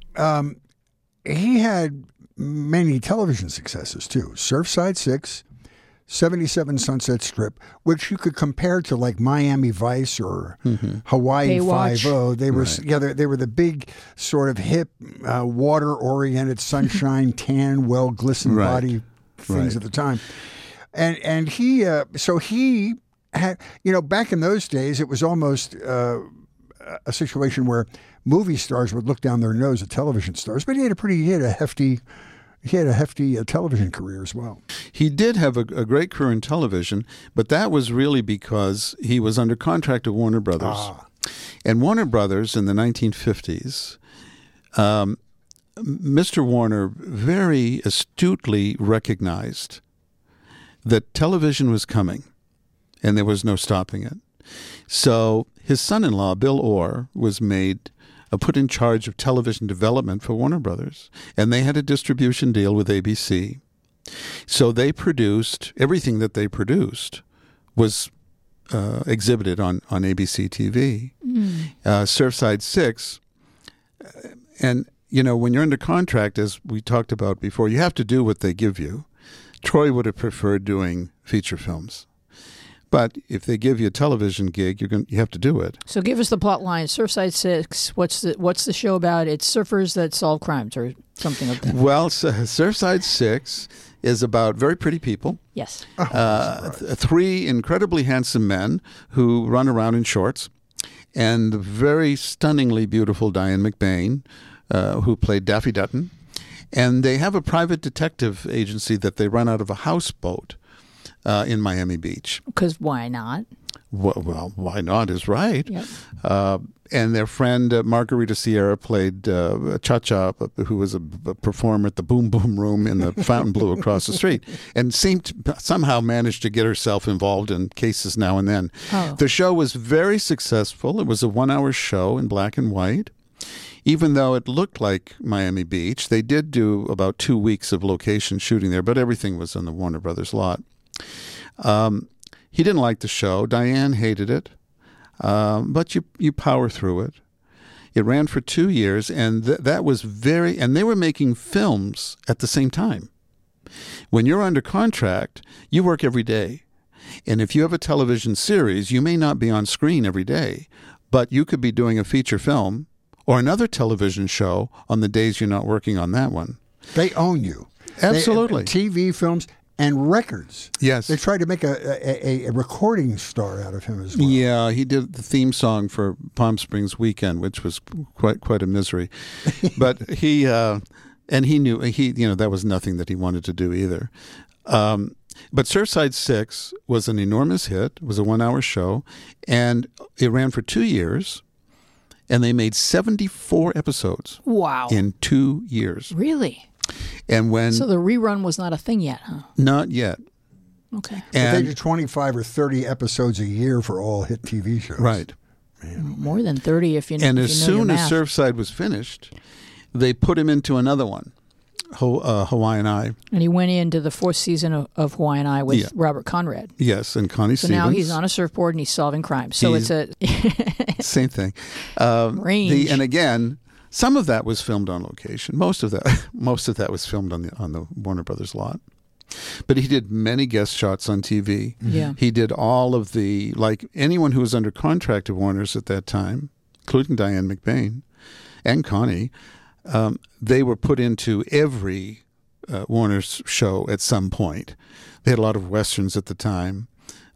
He had many television successes too. Surfside 6, 77 Sunset Strip, which you could compare to like Miami Vice or Hawaii Baywatch. 5-0. They were Right. they were the big sort of hip, water-oriented, sunshine, tan, well-glistened Right. body things Right. at the time. And he had, back in those days, it was almost a situation where movie stars would look down their nose at television stars, but he had a hefty television career as well. He did have a great career in television, but that was really because he was under contract to Warner Brothers. And Warner Brothers in the 1950s, Mr. Warner very astutely recognized that television was coming and there was no stopping it. So his son-in-law, Bill Orr, was put in charge of television development for Warner Brothers, and they had a distribution deal with ABC. So they produced, everything that they produced was exhibited on ABC TV. Surfside 6, and when you're under contract, as we talked about before, you have to do what they give you. Troy would have preferred doing feature films. But if they give you a television gig, you have to do it. So give us the plot line. Surfside 6, what's the show about? It's surfers that solve crimes or something like that. Well, Surfside 6 is about very pretty people. Yes. Three incredibly handsome men who run around in shorts, and the very stunningly beautiful Diane McBain, who played Daffy Dutton. And they have a private detective agency that they run out of a houseboat in Miami Beach. Because why not? Well, why not is right. Yep. And their friend Margarita Sierra played Cha-Cha, who was a performer at the Boom Boom Room in the Fontainebleau across the street, and somehow managed to get herself involved in cases now and then. Oh. The show was very successful. It was a 1-hour show in black and white. Even though it looked like Miami Beach, they did do about 2 weeks of location shooting there, but everything was on the Warner Brothers lot. He didn't like the show. Diane hated it. But you power through it. It ran for 2 years, and that was and they were making films at the same time. When you're under contract, you work every day. And if you have a television series, you may not be on screen every day, but you could be doing a feature film or another television show on the days you're not working on that one. They own you. Absolutely. TV, films, and records. Yes. They tried to make a recording star out of him as well. Yeah, he did the theme song for Palm Springs Weekend, which was quite a misery. But he knew that was nothing that he wanted to do either. But Surfside 6 was an enormous hit. It was a 1-hour show, and it ran for 2 years, and they made 74 episodes. Wow. In 2 years. Really? And so the rerun was not a thing yet, huh? Not yet. Okay. But they did 25 or 30 episodes a year for all hit TV shows. Right. Man. More than 30 if you know. And as soon as Surfside was finished, they put him into another one, Hawaiian Eye. And he went into the 4th season of Hawaiian Eye with Robert Conrad. Yes, and Connie Stevens. So now he's on a surfboard and he's solving crimes. So it's a same thing. Range. And again, some of that was filmed on location. Most of that was filmed on the Warner Brothers lot. But he did many guest shots on TV. Yeah. He did all of like anyone who was under contract at Warner's at that time, including Diane McBain and Connie, they were put into every Warner's show at some point. They had a lot of westerns at the time.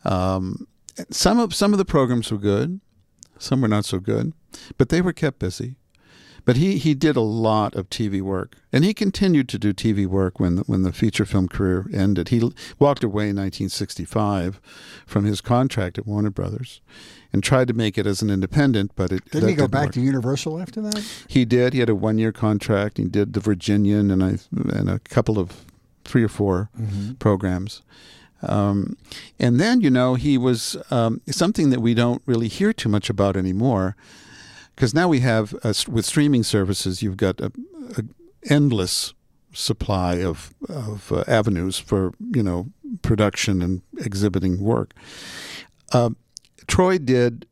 Some of the programs were good, some were not so good, but they were kept busy. But he did a lot of TV work, and he continued to do TV work when the feature film career ended. He walked away in 1965 from his contract at Warner Brothers and tried to make it as an independent, but didn't he go back to Universal after that? He did. He had a 1-year contract. He did The Virginian and a couple of 3 or 4 programs. And then, he was something that we don't really hear too much about anymore. Because now we have, with streaming services, you've got an endless supply of avenues for, production and exhibiting work. Troy did,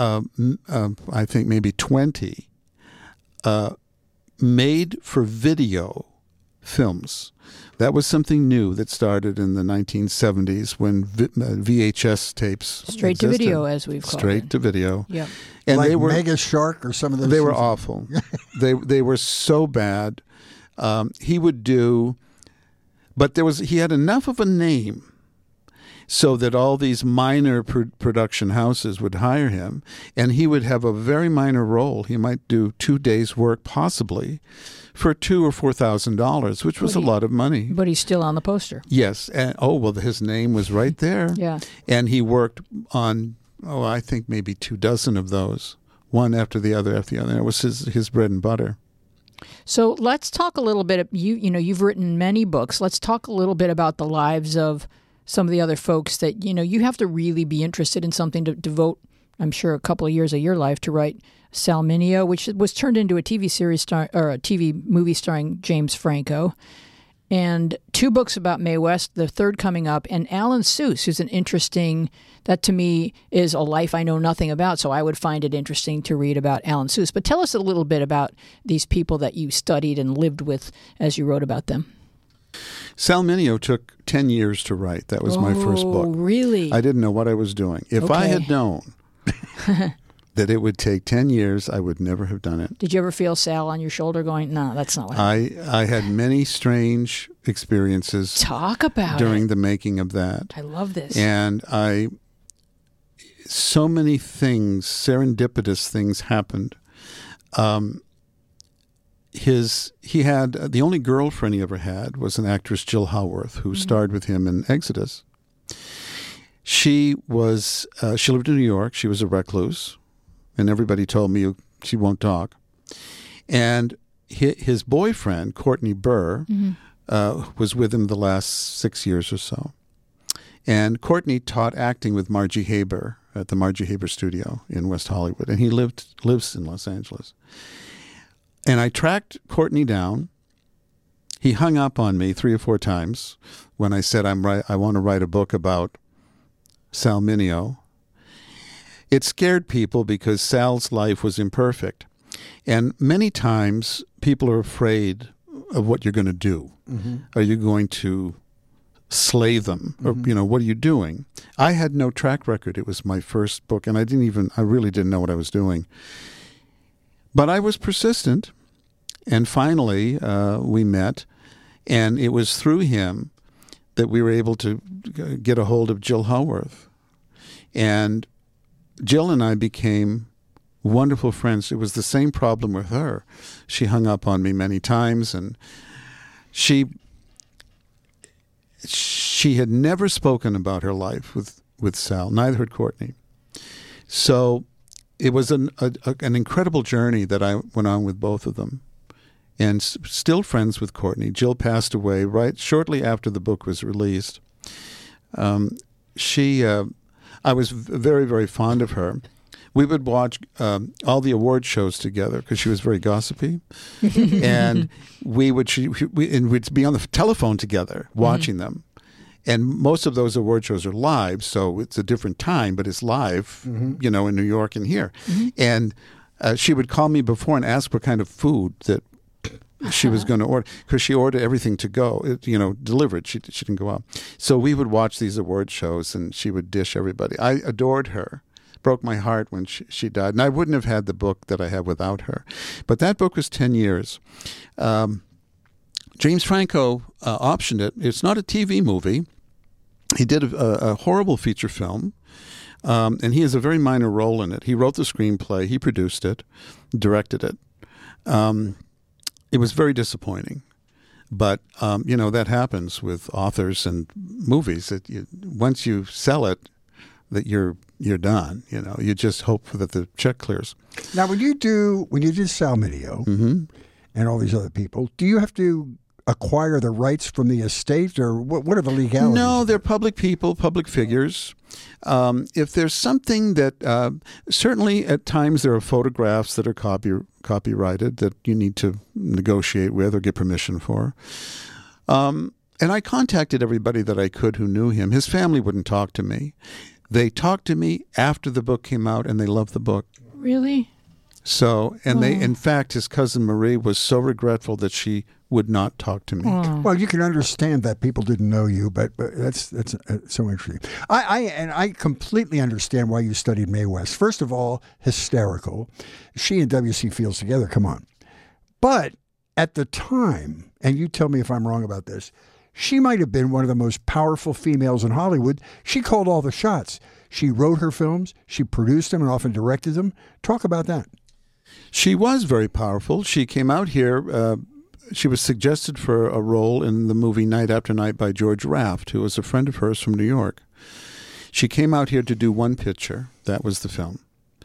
I think, maybe 20 made-for-video films. That was something new that started in the 1970s when VHS tapes Straight existed. To video, as we've called it. Straight to video. Yeah. And like they were Mega Shark or some of those. They were awful. They were so bad. He would do, but he had enough of a name so that all these minor production houses would hire him, and he would have a very minor role. He might do 2 days' work, possibly, for $2,000 or $4,000, which was a lot of money. But he's still on the poster. Yes, and his name was right there. Yeah, and he worked on, I think maybe 24 of those, one after the other after the other. It was his bread and butter. So let's talk a little bit. You've written many books. Let's talk a little bit about the lives of some of the other folks that, you have to really be interested in something to devote, I'm sure, a couple of years of your life to write Sal Mineo, which was turned into a TV series or a TV movie starring James Franco, and 2 books about Mae West, the 3rd coming up, and Alan Seuss, who's an interesting, that to me is a life I know nothing about, so I would find it interesting to read about Alan Seuss. But tell us a little bit about these people that you studied and lived with as you wrote about them. Sal Mineo took 10 years to write. That was my first book. Oh, really? I didn't know what I was doing. If I had known that it would take 10 years, I would never have done it. Did you ever feel Sal on your shoulder going, no, that's not what happened? I had many strange experiences. Talk about during it. The making of that. I love this. And so many things, serendipitous things happened. He had the only girlfriend he ever had was an actress, Jill Howarth, who starred with him in Exodus. she lived in New York. She was a recluse, and everybody told me she won't talk. And his boyfriend, Courtney Burr, was with him the last 6 years or so. And Courtney taught acting with Margie Haber at the Margie Haber Studio in West Hollywood, and he lives in Los Angeles. And I tracked Courtney down. He hung up on me 3 or 4 times when I said I want to write a book about Sal Mineo. It scared people because Sal's life was imperfect. And many times people are afraid of what you're going to do. Mm-hmm. Are you going to slay them? Or, what are you doing? I had no track record. It was my first book, and I really didn't know what I was doing. But I was persistent, and finally we met, and it was through him that we were able to get a hold of Jill Howarth. And Jill and I became wonderful friends. It was the same problem with her. She hung up on me many times, and she had never spoken about her life with Sal. Neither had Courtney. So it was an incredible journey that I went on with both of them, and still friends with Courtney. Jill passed away right shortly after the book was released. I was very, very fond of her. We would watch all the award shows together because she was very gossipy, and we'd be on the telephone together watching them. And most of those award shows are live, so it's a different time, but it's live, in New York and here. Mm-hmm. And she would call me before and ask what kind of food that she was going to order, because she ordered everything to go, delivered. She didn't go out. So we would watch these award shows, and she would dish everybody. I adored her. Broke my heart when she died. And I wouldn't have had the book that I have without her. But that book was 10 years. James Franco optioned it. It's not a TV movie. He did a horrible feature film, and he has a very minor role in it. He wrote the screenplay. He produced it, directed it. It was very disappointing. But, that happens with authors and movies. Once you sell it, that you're done. You just hope that the check clears. Now, when you did Sal Mineo and all these other people, do you have to acquire the rights from the estate, or what are the legalities? No, they're public people, public figures. If there's something that certainly at times there are photographs that are copyrighted that you need to negotiate with or get permission for. And I contacted everybody that I could who knew him. His family wouldn't talk to me. They talked to me after the book came out, and they loved the book. Really? So, and in fact, his cousin Marie was so regretful that she would not talk to me. Well, you can understand that people didn't know you, but that's so interesting. I completely understand why you studied Mae West. First of all, hysterical. She and W.C. Fields together, come on. But at the time, and you tell me if I'm wrong about this, she might have been one of the most powerful females in Hollywood. She called all the shots. She wrote her films, she produced them, and often directed them. Talk about that. She was very powerful. She came out here. She was suggested for a role in the movie Night After Night by George Raft, who was a friend of hers from New York. She came out here to do one picture. That was the film.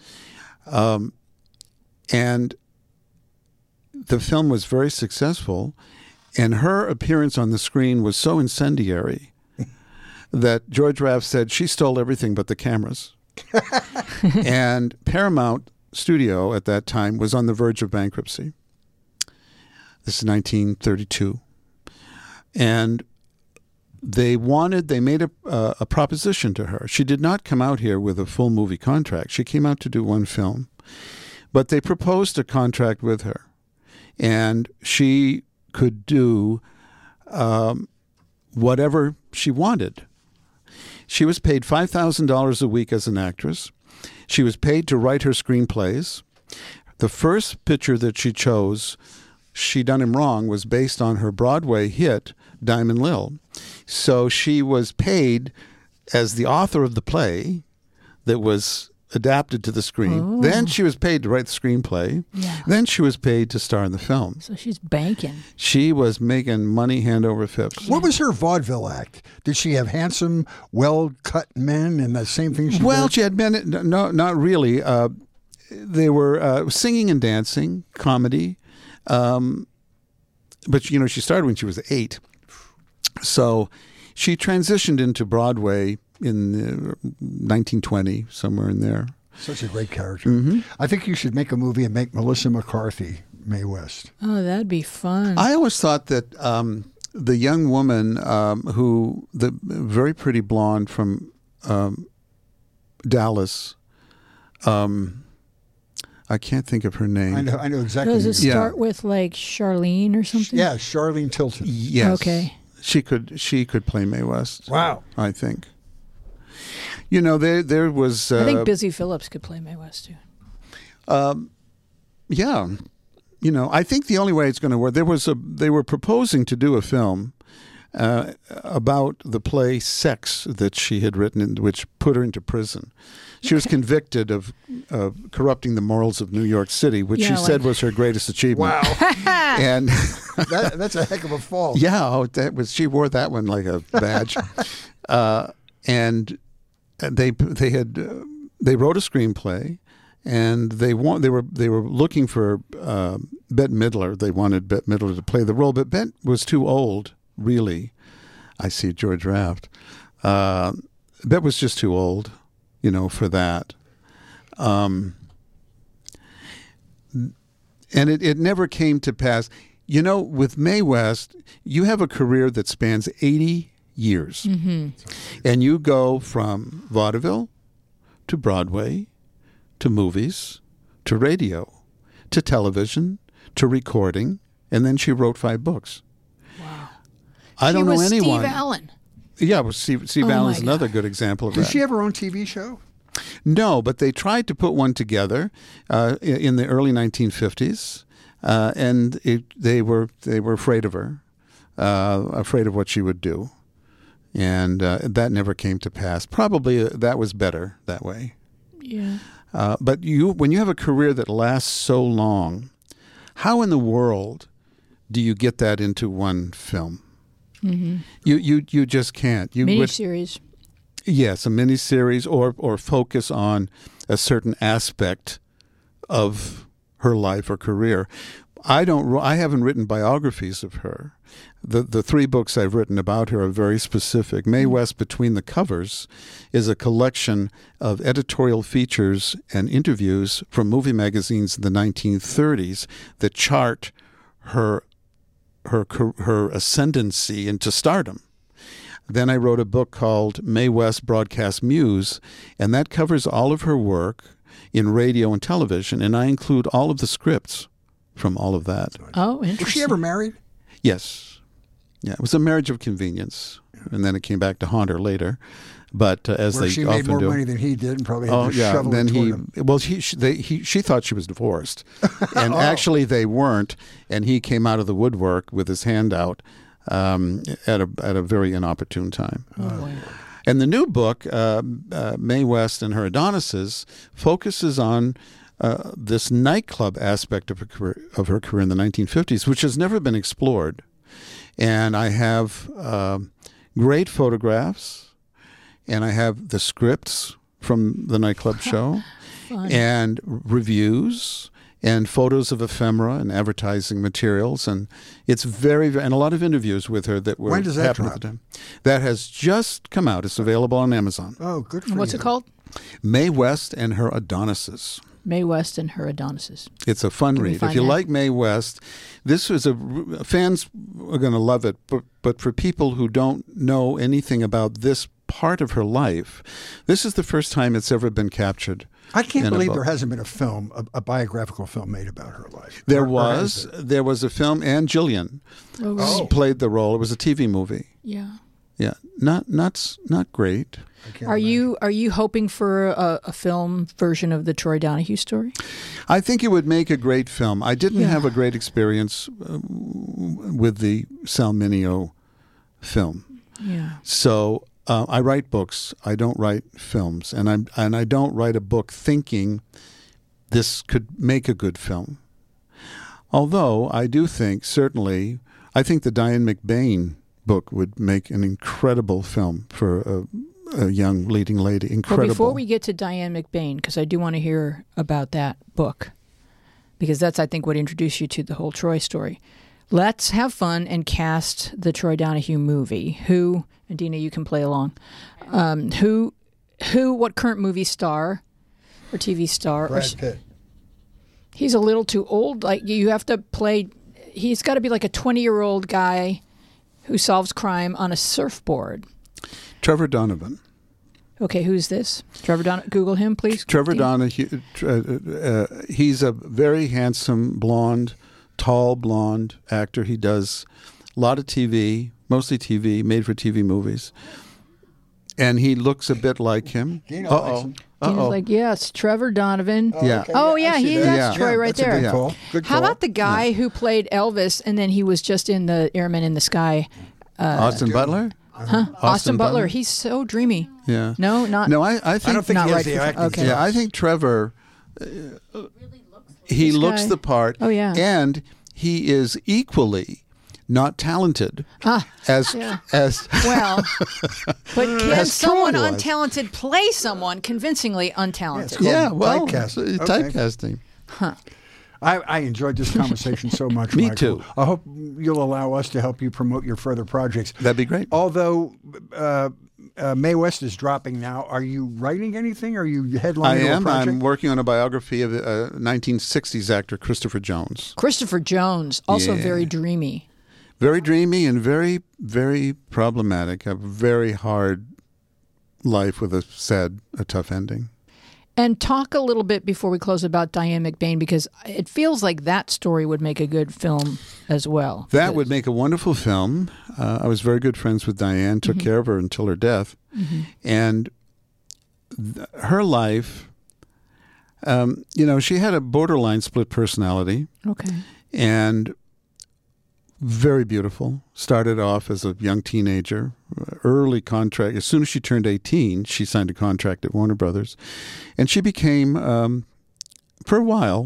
And the film was very successful. And her appearance on the screen was so incendiary that George Raft said she stole everything but the cameras. And Paramount Studio at that time was on the verge of bankruptcy. This is 1932. And they made a proposition to her. She did not come out here with a full movie contract. She came out to do one film. But they proposed a contract with her. And she could do whatever she wanted. She was paid $5,000 a week as an actress. She was paid to write her screenplays. The first picture that she chose, She Done Him Wrong, was based on her Broadway hit, Diamond Lil. So she was paid as the author of the play that was adapted to the screen. Oh. Then she was paid to write the screenplay. Yeah. Then she was paid to star in the film. So she's banking. She was making money hand over fist. What was her vaudeville act? Did she have handsome, well-cut men and the same thing she Well, did? she had been, no, not really. They were singing and dancing, comedy. But, you know, she started when she was 8. So she transitioned into Broadway in 1920, somewhere in there. Such a great character. Mm-hmm. I think you should make a movie and make Melissa McCarthy Mae West. Oh, that'd be fun. I always thought that the young woman the very pretty blonde from Dallas, I can't think of her name. I know exactly. Does who it you- start with like Charlene or something? Yeah, Charlene Tilton. Yes. Okay. She could play Mae West. Wow. I think. You know, there was. I think Busy Phillips could play Mae West too. Yeah, you know, I think the only way it's going to work. They were proposing to do a film about the play Sex that she had written, which put her into prison. She was convicted of corrupting the morals of New York City, which she said was her greatest achievement. Wow. And That's a heck of a fall. yeah, she wore that one like a badge. And they wrote a screenplay, and they were looking for Bette Midler. They wanted Bette Midler to play the role, but Bette was too old, really. I see George Raft. Bette was just too old, you know, for that. And it never came to pass. You know, with Mae West, you have a career that spans 80 years. Mm-hmm. And you go from vaudeville to Broadway to movies to radio to television to recording, and then she wrote 5 books. Wow. I don't know Steve anyone. Allen. Yeah, well, Steve Oh, Allen's my another good example of Did that. she have her own TV show? No, but they tried to put one together in the early 1950s, and they were afraid of her, afraid of what she would do, and that never came to pass. Probably that was better that way. Yeah. But when you have a career that lasts so long, how in the world do you get that into one film? Mm-hmm. You just can't. Miniseries. Yes, a miniseries or focus on a certain aspect of her life or career. I haven't written biographies of her. The 3 books I've written about her are very specific. Mae West Between the Covers is a collection of editorial features and interviews from movie magazines in the 1930s that chart her ascendancy into stardom. Then I wrote a book called Mae West Broadcast Muse, and that covers all of her work in radio and television, and I include all of the scripts from all of that. Oh, interesting. Was she ever married? Yes. Yeah, it was a marriage of convenience, and then it came back to haunt her later. But as Where they she often made more do. money than he did and probably had Oh to yeah, shovel then it toward him. she thought she was divorced, and actually they weren't. And he came out of the woodwork with his hand out at a very inopportune time. Oh, boy. And the new book, Mae West and Her Adonises, focuses on this nightclub aspect of her career in the 1950s, which has never been explored. And I have great photographs. And I have the scripts from the nightclub show and reviews and photos of ephemera and advertising materials. And it's and a lot of interviews with her that were When does that happening drop? at the time. That has just come out. It's available on Amazon. Oh, good for And what's you. it called? Mae West and Her Adonises. Mae West and Her Adonises. It's a fun Can we read. If find you that? like Mae West, this is fans are going to love it. But for people who don't know anything about this part of her life, this is the first time it's ever been captured. I can't in a believe book. there hasn't been a film, a biographical film made about her life. There Or has was. it? There was a film, and Jillian Oh, right. played the role. It was a TV movie. Yeah. Yeah, not great. I can't Are imagine. you hoping for a film version of the Troy Donahue story? I think it would make a great film. I didn't Yeah. have a great experience with the Sal Mineo film. Yeah. So I write books. I don't write films, and I don't write a book thinking this could make a good film. Although I do think, certainly, I think the Diane McBain book would make an incredible film for a young leading lady. Incredible. Well, before we get to Diane McBain, because I do want to hear about that book, because that's, I think, what introduced you to the whole Troy story. Let's have fun and cast the Troy Donahue movie. Who, and Dina, you can play along. What current movie star or TV star? Brad Pitt. He's a little too old. Like, you have to play, he's got to be like a 20-year-old guy who solves crime on a surfboard. Trevor Donovan. Okay, who's this? Trevor Donovan. Google him, please. Trevor Donahue. He's a very handsome, tall blonde actor. He does a lot of TV, mostly TV, made-for-TV movies. And he looks a bit like him. Uh-oh. Dina's like, yes, Trevor Donovan. Yeah. Okay. Oh, yeah, that's Troy right that's a there. good call. Good How call. about the guy who played Elvis and then he was just in the Airman in the Sky? Austin Butler? Huh? Austin Butler. He's so dreamy. Yeah. No, not. No, I think... I don't think Not he has right the for- acting. okay. Yeah, I think Trevor, he This looks guy. the part. Oh, yeah. And he is equally not talented as yeah. as Well, but can As someone Troy was. untalented play someone convincingly untalented? called yeah, well, typecasting. typecasting. I enjoyed this conversation so much, Me Michael. too. I hope you'll allow us to help you promote your further projects. That'd be great. Although Mae West is dropping now, are you writing anything? Are you headlining I a am. project? I'm working on a biography of 1960s actor Christopher Jones. Christopher Jones, also Yeah. very dreamy. Very dreamy and very, very problematic. A very hard life with a tough ending. And talk a little bit before we close about Diane McBain, because it feels like that story would make a good film as well. That would make a wonderful film. I was very good friends with Diane, took care of her until her death. And her life, she had a borderline split personality Okay. and very beautiful. Started off as a young teenager, early contract. As soon as she turned 18, she signed a contract at Warner Brothers. And she became, for a while,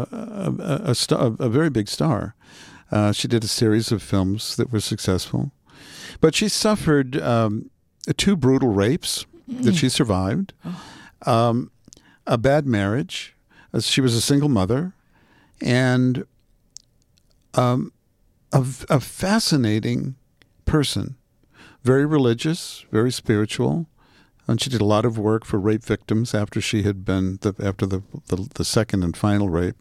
a very big star. She did a series of films that were successful. But she suffered 2 brutal rapes that she survived, a bad marriage. She was a single mother, and a fascinating person, very religious, very spiritual, and she did a lot of work for rape victims after she had been after the second and final rape,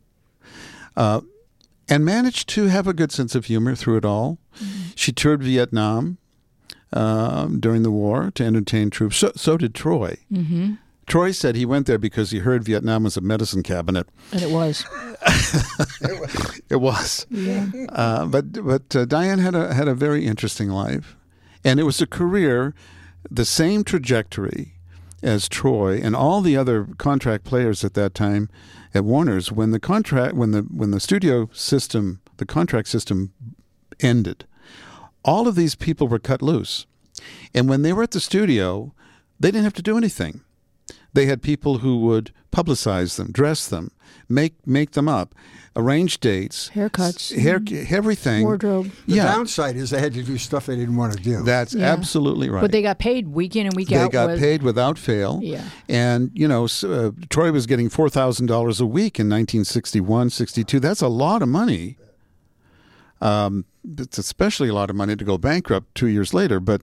and managed to have a good sense of humor through it all. She toured Vietnam during the war to entertain troops. So did Troy. Troy said he went there because he heard Vietnam was a medicine cabinet. And it was. It was. Yeah. But Diane had a very interesting life, and it was a career, the same trajectory as Troy and all the other contract players at that time at Warner's. When the studio system, the contract system ended, all of these people were cut loose, and when they were at the studio, they didn't have to do anything. They had people who would publicize them, dress them, make them up, arrange dates, Haircuts, everything. wardrobe. The Yeah, downside is they had to do stuff they didn't want to do. that's Yeah. absolutely right. But they got paid week in and week They out. got paid without fail. Yeah. And, Troy was getting $4,000 a week in 1961, 62. That's a lot of money. It's especially a lot of money to go bankrupt 2 years later. But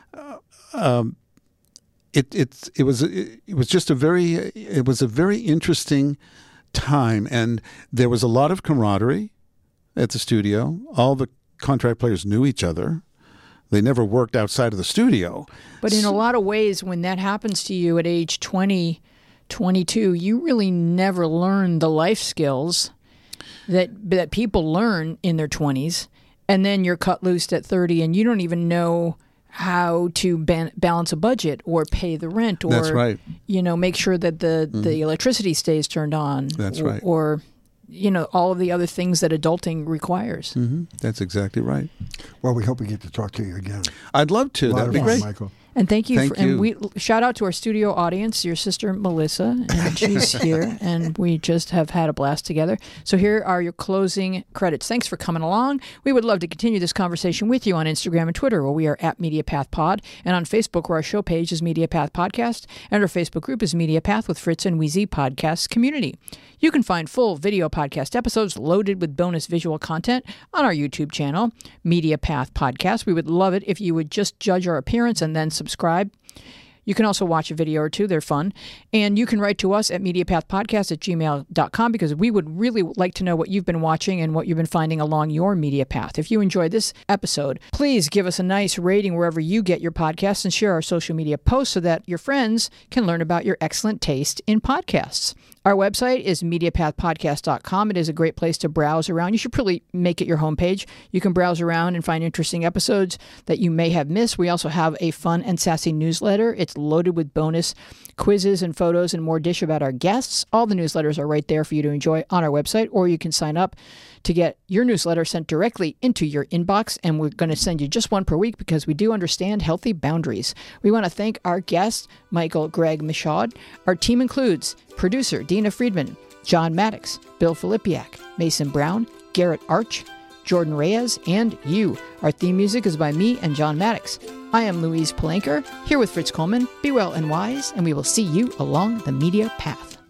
it was a very interesting time, and there was a lot of camaraderie at the studio. All the contract players knew each other. They never worked outside of the studio. But in a lot of ways, when that happens to you at age 20, 22, you really never learn the life skills that people learn in their 20s. And then you're cut loose at 30 and you don't even know how to balance a budget or pay the rent or That's right. Make sure that the electricity stays turned on. That's right. Or all of the other things that adulting requires. That's exactly right. Well, we hope we get to talk to you again. I'd love to. A lot That'd of be fun, great. Michael. And thank you. Thank you. And we shout out to our studio audience, your sister Melissa, and she's here, and we just have had a blast together. So here are your closing credits. Thanks for coming along. We would love to continue this conversation with you on Instagram and Twitter, where we are at MediaPathPod, and on Facebook, where our show page is MediaPath Podcast, and our Facebook group is MediaPath with Fritz and Wheezy Podcast Community. You can find full video podcast episodes loaded with bonus visual content on our YouTube channel, MediaPath Podcast. We would love it if you would just judge our appearance and then subscribe. You can also watch a video or two. They're fun. And you can write to us at MediaPathPodcast@gmail.com because we would really like to know what you've been watching and what you've been finding along your media path. If you enjoyed this episode, please give us a nice rating wherever you get your podcasts and share our social media posts so that your friends can learn about your excellent taste in podcasts. Our website is MediaPathPodcast.com. It is a great place to browse around. You should probably make it your homepage. You can browse around and find interesting episodes that you may have missed. We also have a fun and sassy newsletter. It's loaded with bonus quizzes and photos and more dish about our guests. All the newsletters are right there for you to enjoy on our website, or you can sign up to get your newsletter sent directly into your inbox, and we're going to send you just one per week because we do understand healthy boundaries. We want to thank our guest, Michael Greg Michaud. Our team includes producer Dina Friedman, John Maddox, Bill Filipiak, Mason Brown, Garrett Arch, Jordan Reyes, and you. Our theme music is by me and John Maddox. I am Louise Palanker, here with Fritz Coleman. Be well and wise, and we will see you along the media path.